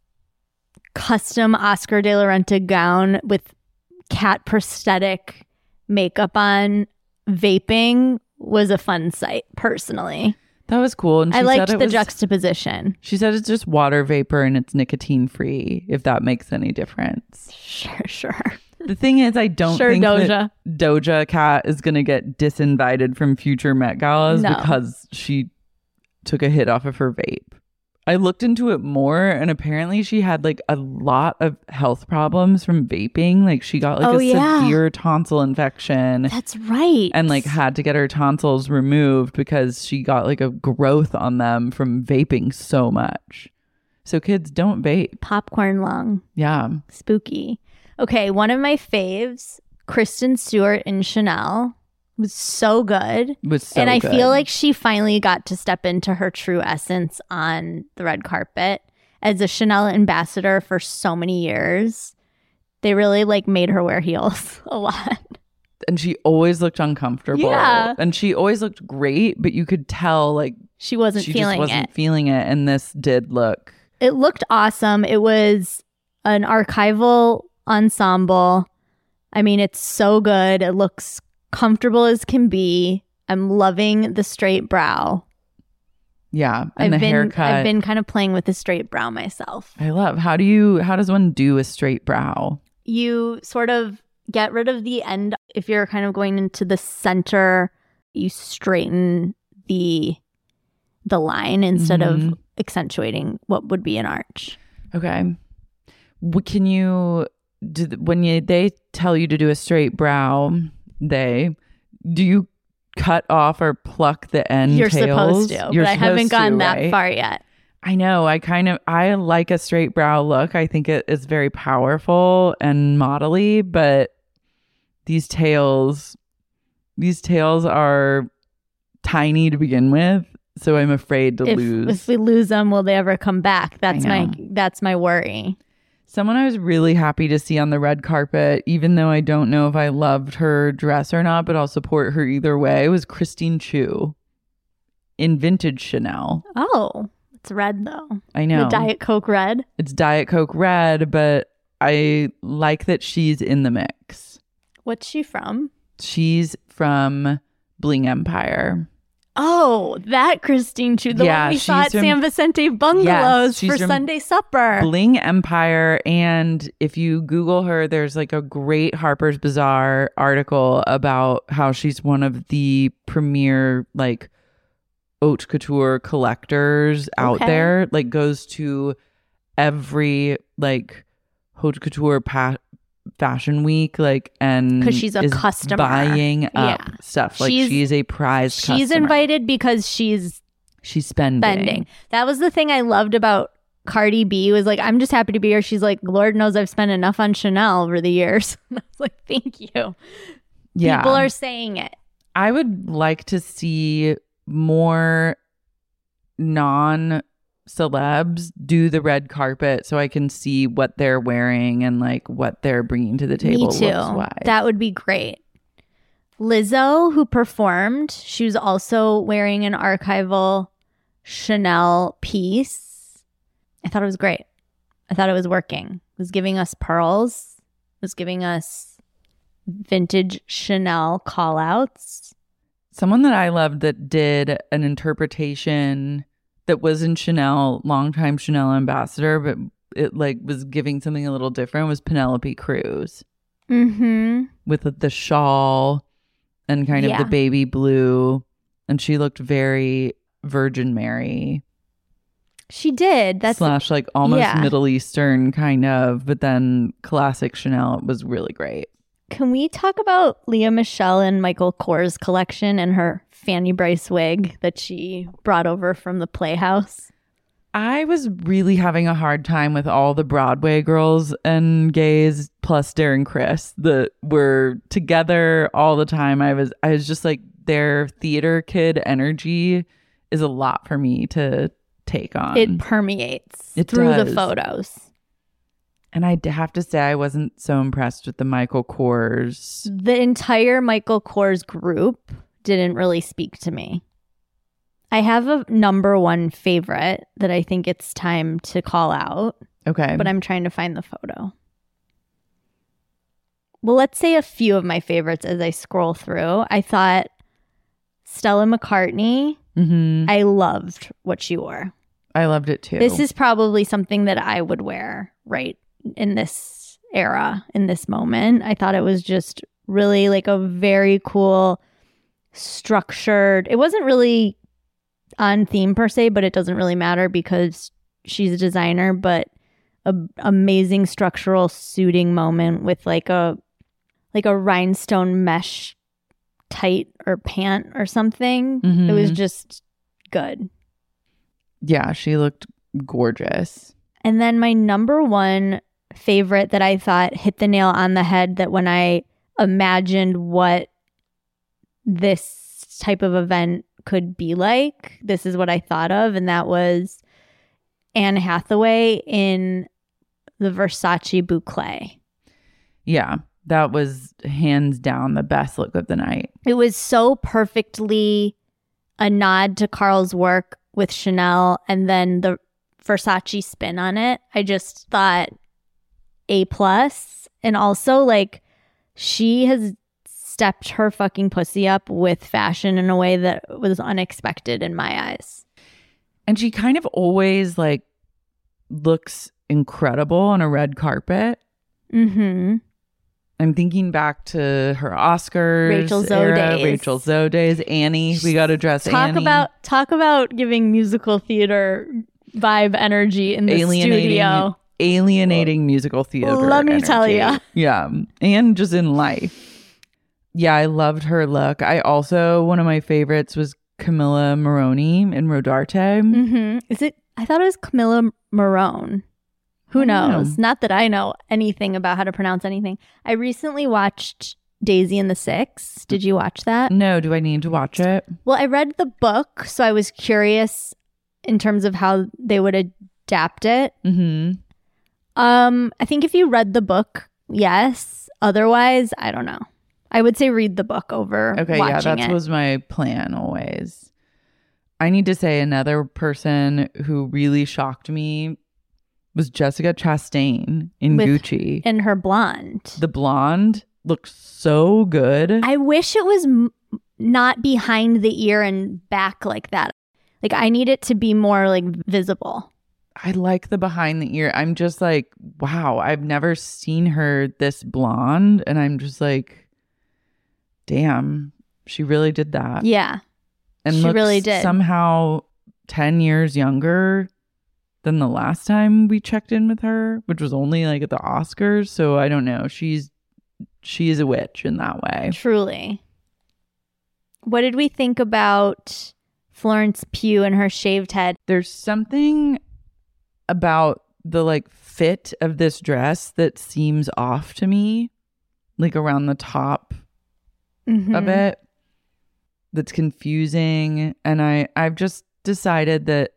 custom Oscar de la Renta gown with cat prosthetic makeup on vaping was a fun sight, personally. That was cool. And she I liked said it the was, juxtaposition. She said it's just water vapor and it's nicotine free, if that makes any difference. Sure, sure. The thing is, I don't Sure, think Doja. that Doja Cat is going to get disinvited from future Met Galas No. because she took a hit off of her vape. I looked into it more, and apparently she had like a lot of health problems from vaping. Like she got like Oh, a yeah. severe tonsil infection That's right. and like had to get her tonsils removed because she got like a growth on them from vaping so much. So kids, don't vape. popcorn lung. Yeah. Spooky. Okay, one of my faves, Kristen Stewart in Chanel, was so good. It was so and I good. feel like she finally got to step into her true essence on the red carpet as a Chanel ambassador for so many years. They really like made her wear heels a lot. And she always looked uncomfortable. Yeah. And she always looked great, but you could tell like she wasn't she feeling just wasn't it. feeling it, and this did look. It looked awesome. It was an archival ensemble. I mean, it's so good. It looks comfortable as can be. I'm loving the straight brow. Yeah, and I've the been haircut. I've been kind of playing with the straight brow myself. I love. How do you? How does one do a straight brow? You sort of get rid of the end. If you're kind of going into the center, you straighten the the line instead Mhm. of accentuating what would be an arch. Okay. W- Can you do th- when you they tell you to do a straight brow? They do you cut off or pluck the end You're tails? supposed to, You're but I haven't supposed to, gone that right? far yet. I know. I kind of I like a straight brow look. I think it is very powerful and modelly, but these tails these tails are tiny to begin with, so I'm afraid to If, lose. if we lose them, will they ever come back? That's my know. that's my worry. Someone I was really happy to see on the red carpet, even though I don't know if I loved her dress or not, but I'll support her either way, was Christine Chu in vintage Chanel. Oh, it's red though. I know. The Diet Coke red. It's Diet Coke red, but I like that she's in the mix. What's she from? She's from Bling Empire. Oh, that Christine Chu, the Yeah, one we saw she's at from- San Vicente Bungalows Yes, she's for from Sunday supper. Bling Empire. And if you Google her, there's like a great Harper's Bazaar article about how she's one of the premier like haute couture collectors out Okay. there. Like goes to every like haute couture pa- fashion week, like, and 'Cause she's a is customer. buying up Yeah. stuff. Like She's- she's a prized She's customer. invited because she's She's spending. spending. That was the thing I loved about Cardi B was like, I'm just happy to be here. She's like, Lord knows I've spent enough on Chanel over the years. And I was like, thank you. Yeah. People are saying it. I would like to see more non celebs do the red carpet so I can see what they're wearing and like what they're bringing to the table. Me too. looks-wise. That would be great. Lizzo, who performed, she was also wearing an archival Chanel piece. I thought it was great. I thought it was working. It was giving us pearls. It was giving us vintage Chanel call outs. Someone that I loved that did an interpretation that was in Chanel, longtime Chanel ambassador, but it like was giving something a little different was Penelope Cruz Mm-hmm. with the, the shawl and kind Yeah. of the baby blue. And she looked very Virgin Mary She did. That's slash like almost yeah. Middle Eastern kind of, but then classic Chanel. It was really great. Can we talk about Leah Michelle and Michael Kors collection and her Fanny Bryce wig that she brought over from the Playhouse? I was really having a hard time with all the Broadway girls and gays plus Darren Criss that were together all the time. I was I was just like, their theater kid energy is a lot for me to take on. It permeates It through the does. photos. And I have to say, I wasn't so impressed with the Michael Kors. The entire Michael Kors group didn't really speak to me. I have a number one favorite that I think it's time to call out, Okay. but I'm trying to find the photo. Well, let's say a few of my favorites as I scroll through. I thought Stella McCartney, hmm I loved what she wore. I loved it too. This is probably something that I would wear right in this era, in this moment. I thought it was just really like a very cool, structured. It wasn't really on theme per se, but it doesn't really matter because she's a designer, but a amazing structural suiting moment with like a like a rhinestone mesh tight or pant or something. It was Mhm. just good. Yeah, she looked gorgeous. And then my number one favorite that I thought hit the nail on the head, that when I imagined what this type of event could be like, this is what I thought of. And that was Anne Hathaway in the Versace boucle. Yeah, that was hands down the best look of the night. It was so perfectly a nod to Carl's work with Chanel and then the Versace spin on it. I just thought A plus. And also, like, she has stepped her fucking pussy up with fashion in a way that was unexpected in my eyes. And she kind of always, like, looks incredible on a red carpet. Mm-hmm. I'm thinking back to her Oscars Rachel Zoe era, days. Rachel Zoe days, Annie. We got to dress talk Annie. about talk about giving musical theater vibe energy in the alienating, studio. Alienating musical theater. Let me energy. tell ya. Yeah, and just in life. Yeah, I loved her look. I also, one of my favorites was Camilla Moroni in Rodarte. Mm-hmm. Is it? I thought it was Camilla Morone. Who knows? Know. Not that I know anything about how to pronounce anything. I recently watched Daisy and the Six. Did you watch that? No, do I need to watch it? Well, I read the book, so I was curious in terms of how they would adapt it. Mm-hmm. Um, I think if you read the book, yes. Otherwise, I don't know. I would say read the book over Okay, watching yeah, that it. was my plan always. I need to say another person who really shocked me was Jessica Chastain in With- Gucci. And her blonde. The blonde looks so good. I wish it was m- not behind the ear and back like that. Like, I need it to be more, like, visible. I like the behind the ear. I'm just like, wow, I've never seen her this blonde. And I'm just like, damn, she really did that. Yeah. And she looks really did. somehow ten years younger than the last time we checked in with her, which was only like at the Oscars. So I don't know. She's she is a witch in that way. Truly. What did we think about Florence Pugh and her shaved head? There's something about the like fit of this dress that seems off to me, like around the top Mm-hmm. of it. That's confusing. And I I've just decided that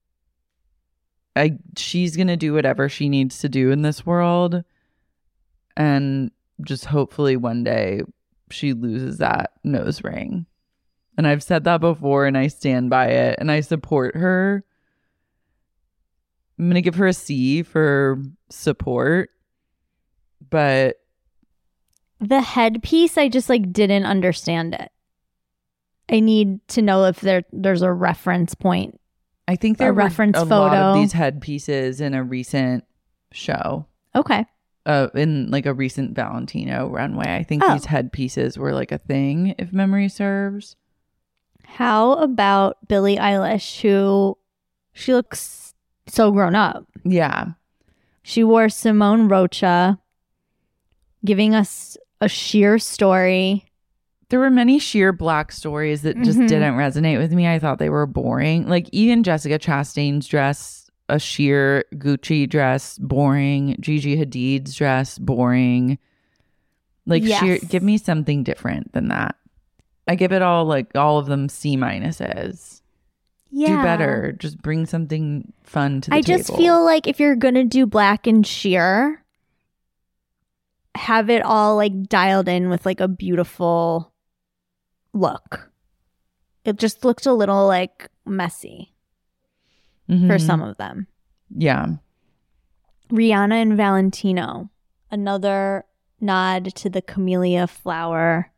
I she's gonna do whatever she needs to do in this world, and just hopefully one day she loses that nose ring. And I've said that before and I stand by it and I support her. I'm gonna give her a C for support, but The headpiece, I just, like, didn't understand it. I need to know if there there's a reference point. I think there A were reference a lot of photo. these headpieces in a recent show. Okay. Uh, in like a recent Valentino runway. I think Oh. these headpieces were like a thing, if memory serves. How about Billie Eilish, who she looks so grown up? Yeah. She wore Simone Rocha, giving us a sheer story. There were many sheer black stories that just Mhm. didn't resonate with me. I thought they were boring. Like even Jessica Chastain's dress, a sheer Gucci dress, boring. Gigi Hadid's dress, boring. Like Yes. sheer, give me something different than that. I give it all like all of them C minuses. Yeah. Do better. Just bring something fun to the I table. just feel like if you're going to do black and sheer, have it all like dialed in with like a beautiful look. It just looked a little like messy for Mhm. some of them. Yeah. Rihanna and Valentino, another nod to the camellia flower.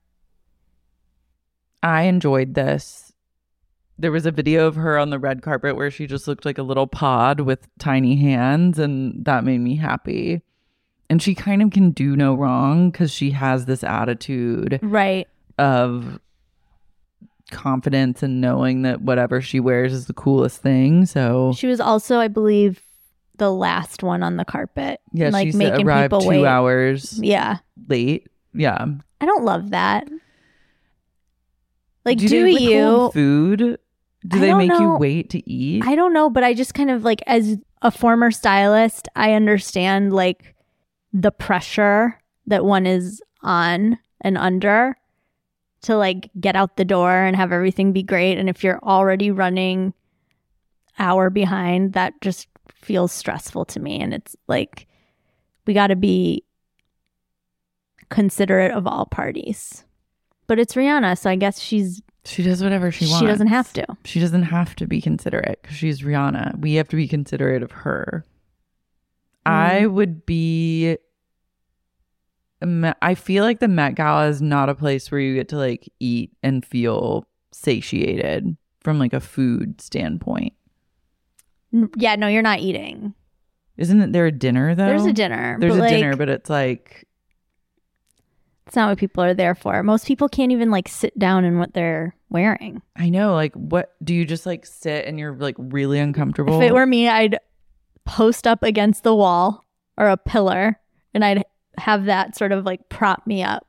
I enjoyed this. There was a video of her on the red carpet where she just looked like a little pod with tiny hands, and that made me happy. And she kind of can do no wrong because she has this attitude Right. of confidence and knowing that whatever she wears is the coolest thing. So She was also, I believe, the last one on the carpet. yeah, like she making arrived people two wait. hours Yeah. late. Yeah. I don't love that. Like, do, do, they you? withhold food? Do I they don't make you know. wait to eat? I don't know, but I just kind of like, as a former stylist, I understand like the pressure that one is on and under to like get out the door and have everything be great. And if you're already running hour behind, that just feels stressful to me. And it's like, we got to be considerate of all parties. But it's Rihanna, so I guess she's She does whatever she wants. She doesn't have to. She doesn't have to be considerate because she's Rihanna. We have to be considerate of her. Mm. I would be... I feel like the Met Gala is not a place where you get to like eat and feel satiated from like a food standpoint. Yeah, no, you're not eating. Isn't there a dinner though? There's a dinner. There's a like, dinner, but it's like... It's not what people are there for. Most people can't even like sit down in what they're wearing. I know. Like, what do you just like sit and you're like really uncomfortable? If it were me, I'd post up against the wall or a pillar and I'd have that sort of like prop me up.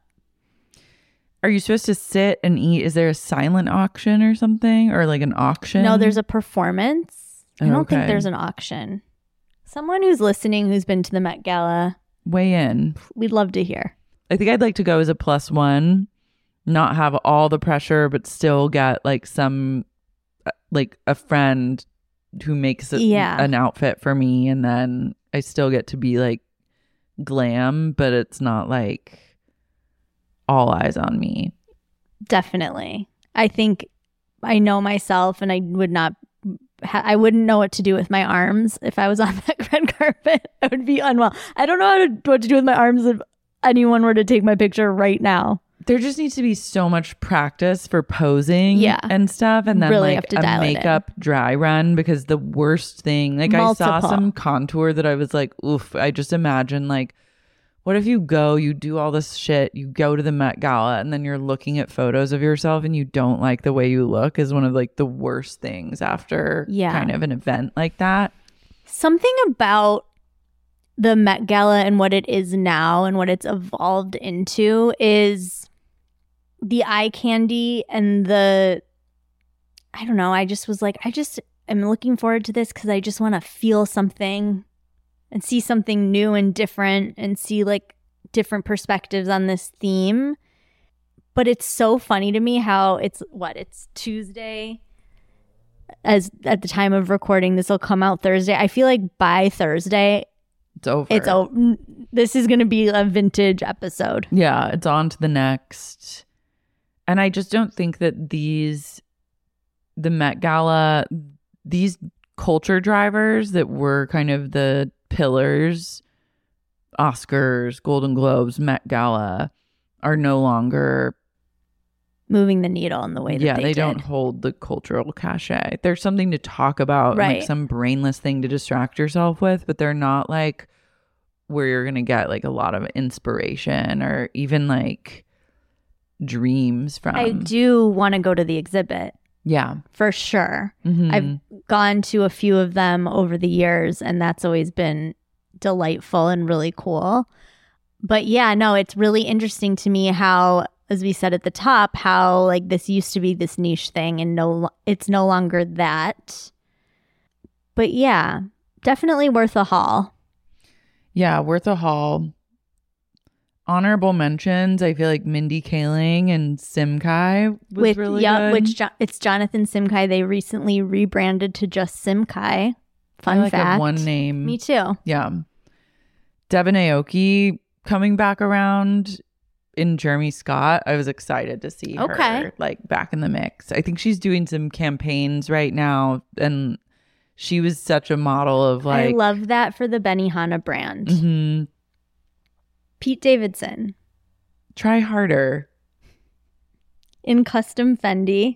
Are you supposed to sit and eat? Is there a silent auction or something, or like an auction? No, there's a performance. I don't okay. think there's an auction. Someone who's listening who's been to the Met Gala, weigh in. We'd love to hear. I think I'd like to go as a plus one, not have all the pressure, but still get like some, like a friend who makes a, yeah. an outfit for me, and then I still get to be like glam, but it's not like all eyes on me. Definitely. I think I know myself, and I would not ha- I wouldn't know what to do with my arms if I was on that red carpet. I would be unwell. I don't know how to, what to do with my arms if anyone were to take my picture right now. There just needs to be so much practice for posing yeah. and stuff, and then really like have to a makeup dry run, because the worst thing, like Multiple. I saw some contour that I was like, oof, I just imagine like, what if you go, you do all this shit, you go to the Met Gala, and then you're looking at photos of yourself and you don't like the way you look, is one of like the worst things after yeah. kind of an event like that. Something about the Met Gala and what it is now and what it's evolved into is the eye candy and the, I don't know, I just was like, I just am looking forward to this because I just want to feel something and see something new and different and see like different perspectives on this theme. But it's so funny to me how it's what it's Tuesday as at the time of recording. This will come out Thursday. I feel like by Thursday it's over. It's over. This is going to be a vintage episode. Yeah, it's on to the next. And I just don't think that these the Met Gala, these culture drivers that were kind of the pillars, Oscars, Golden Globes, Met Gala, are no longer moving the needle in the way that yeah, they, they did. don't hold the cultural cachet. There's something to talk about, right. like some brainless thing to distract yourself with, but they're not like where you're going to get like a lot of inspiration or even like dreams from. I do want to go to the exhibit. Yeah. For sure. Mm-hmm. I've gone to a few of them over the years, and that's always been delightful and really cool. But yeah, no, it's really interesting to me how, as we said at the top, how like this used to be this niche thing and no, it's no longer that. But yeah, definitely worth a haul. Yeah, worth a haul. Honorable mentions, I feel like Mindy Kaling and Simkai was With, really yeah, good. Which jo- it's Jonathan Simkai. They recently rebranded to just Simkai. Fun I like fact. one name. Me too. Yeah. Devin Aoki coming back around in Jeremy Scott. I was excited to see okay. her like back in the mix. I think she's doing some campaigns right now, and she was such a model of like. I love that for the Benihana brand. Mm-hmm. Pete Davidson. Try harder. In custom Fendi.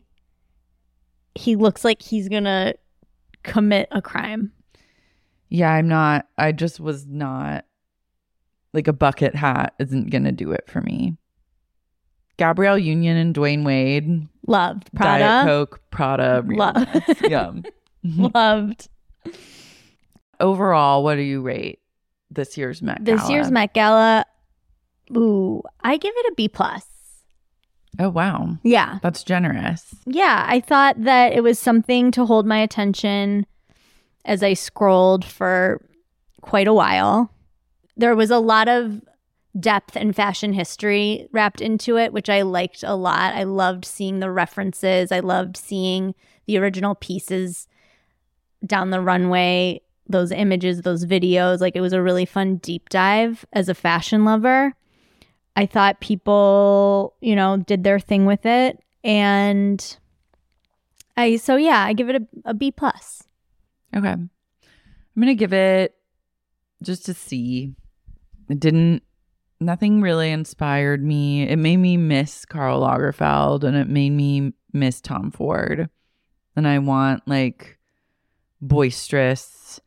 He looks like he's going to commit a crime. Yeah, I'm not. I just was not. Like a bucket hat isn't going to do it for me. Gabrielle Union and Dwayne Wade. Loved. Prada. Diet Coke, Prada. Love. Yeah. Loved. Overall, what do you rate this year's Met Gala? This year's Met Gala, ooh, I give it a B plus. Oh, wow. Yeah. That's generous. Yeah, I thought that it was something to hold my attention as I scrolled for quite a while. There was a lot of depth and fashion history wrapped into it, which I liked a lot. I loved seeing the references. I loved seeing the original pieces down the runway, those images, those videos. Like, it was a really fun deep dive as a fashion lover. I thought people, you know, did their thing with it. And I, so yeah, I give it a, a B plus. Okay. I'm going to give it just a C. It didn't, nothing really inspired me. It made me miss Karl Lagerfeld and it made me miss Tom Ford. And I want like boisterous,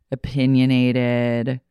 opinionated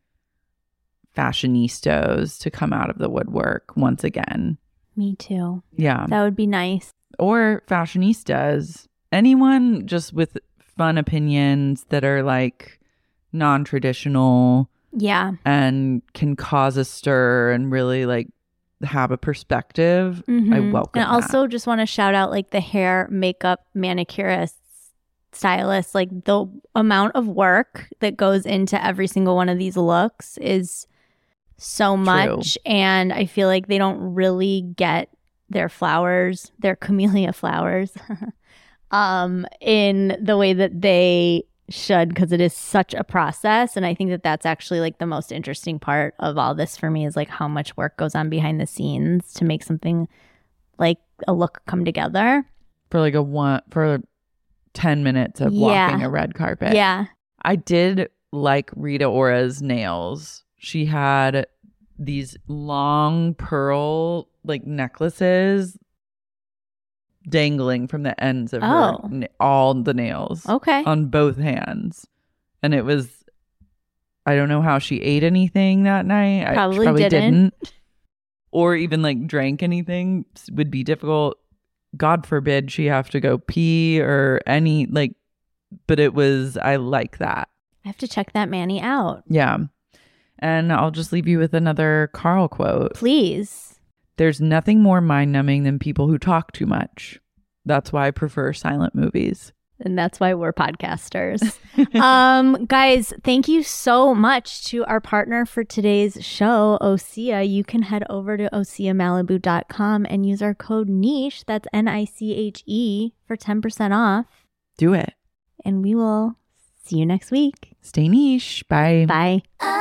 fashionistas to come out of the woodwork once again. Me too. Yeah. That would be nice. Or fashionistas. Anyone just with fun opinions that are like non-traditional. Yeah. And can cause a stir and really like have a perspective. Mm-hmm. I welcome And also that. just want to shout out like the hair, makeup, manicurists, stylists. Like the amount of work that goes into every single one of these looks is so much. True. And I feel like they don't really get their flowers, their camellia flowers, um, in the way that they should, because it is such a process. And I think that that's actually like the most interesting part of all this for me, is like how much work goes on behind the scenes to make something like a look come together. For like a one, for ten minutes of Yeah. walking a red carpet. Yeah. I did like Rita Ora's nails. She had these long pearl like necklaces dangling from the ends of Oh. her, na- all the nails. Okay. On both hands. And it was, I don't know how she ate anything that night. I Probably probably didn't. didn't. Or even like drank anything would be difficult. God forbid she have to go pee or any like, but it was, I like that. I have to check that Manny out. Yeah. And I'll just leave you with another Karl quote. Please. There's nothing more mind-numbing than people who talk too much. That's why I prefer silent movies. And that's why we're podcasters. um, guys, thank you so much to our partner for today's show, Osea. You can head over to osea malibu dot com and use our code NICHE, that's N I C H E, for ten percent off. Do it. And we will see you next week. Stay niche. Bye. Bye.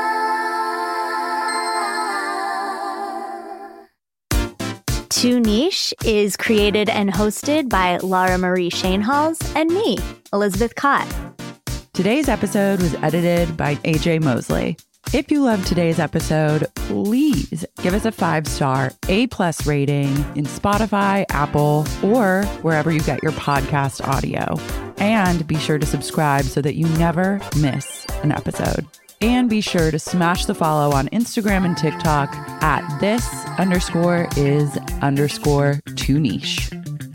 Too Niche is created and hosted by Laura Marie Shainhals and me, Elizabeth Cott. Today's episode was edited by A J Mosley. If you loved today's episode, please give us a five-star A-plus rating in Spotify, Apple, or wherever you get your podcast audio. And be sure to subscribe so that you never miss an episode. And be sure to smash the follow on Instagram and TikTok at this underscore is underscore too niche.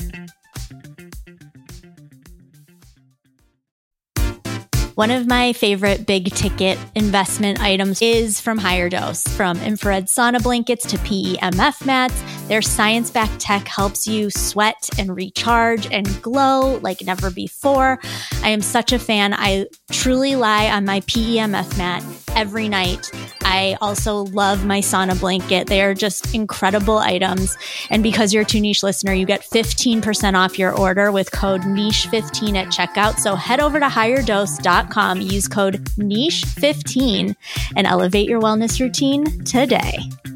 One of my favorite big ticket investment items is from Higher Dose. From infrared sauna blankets to P E M F mats, their science-backed tech helps you sweat and recharge and glow like never before. I am such a fan. I truly lie on my P E M F mat every night. I also love my sauna blanket. They are just incredible items. And because you're a Too Niche listener, you get fifteen percent off your order with code niche fifteen at checkout. So head over to higher dose dot com, use code niche fifteen, and elevate your wellness routine today.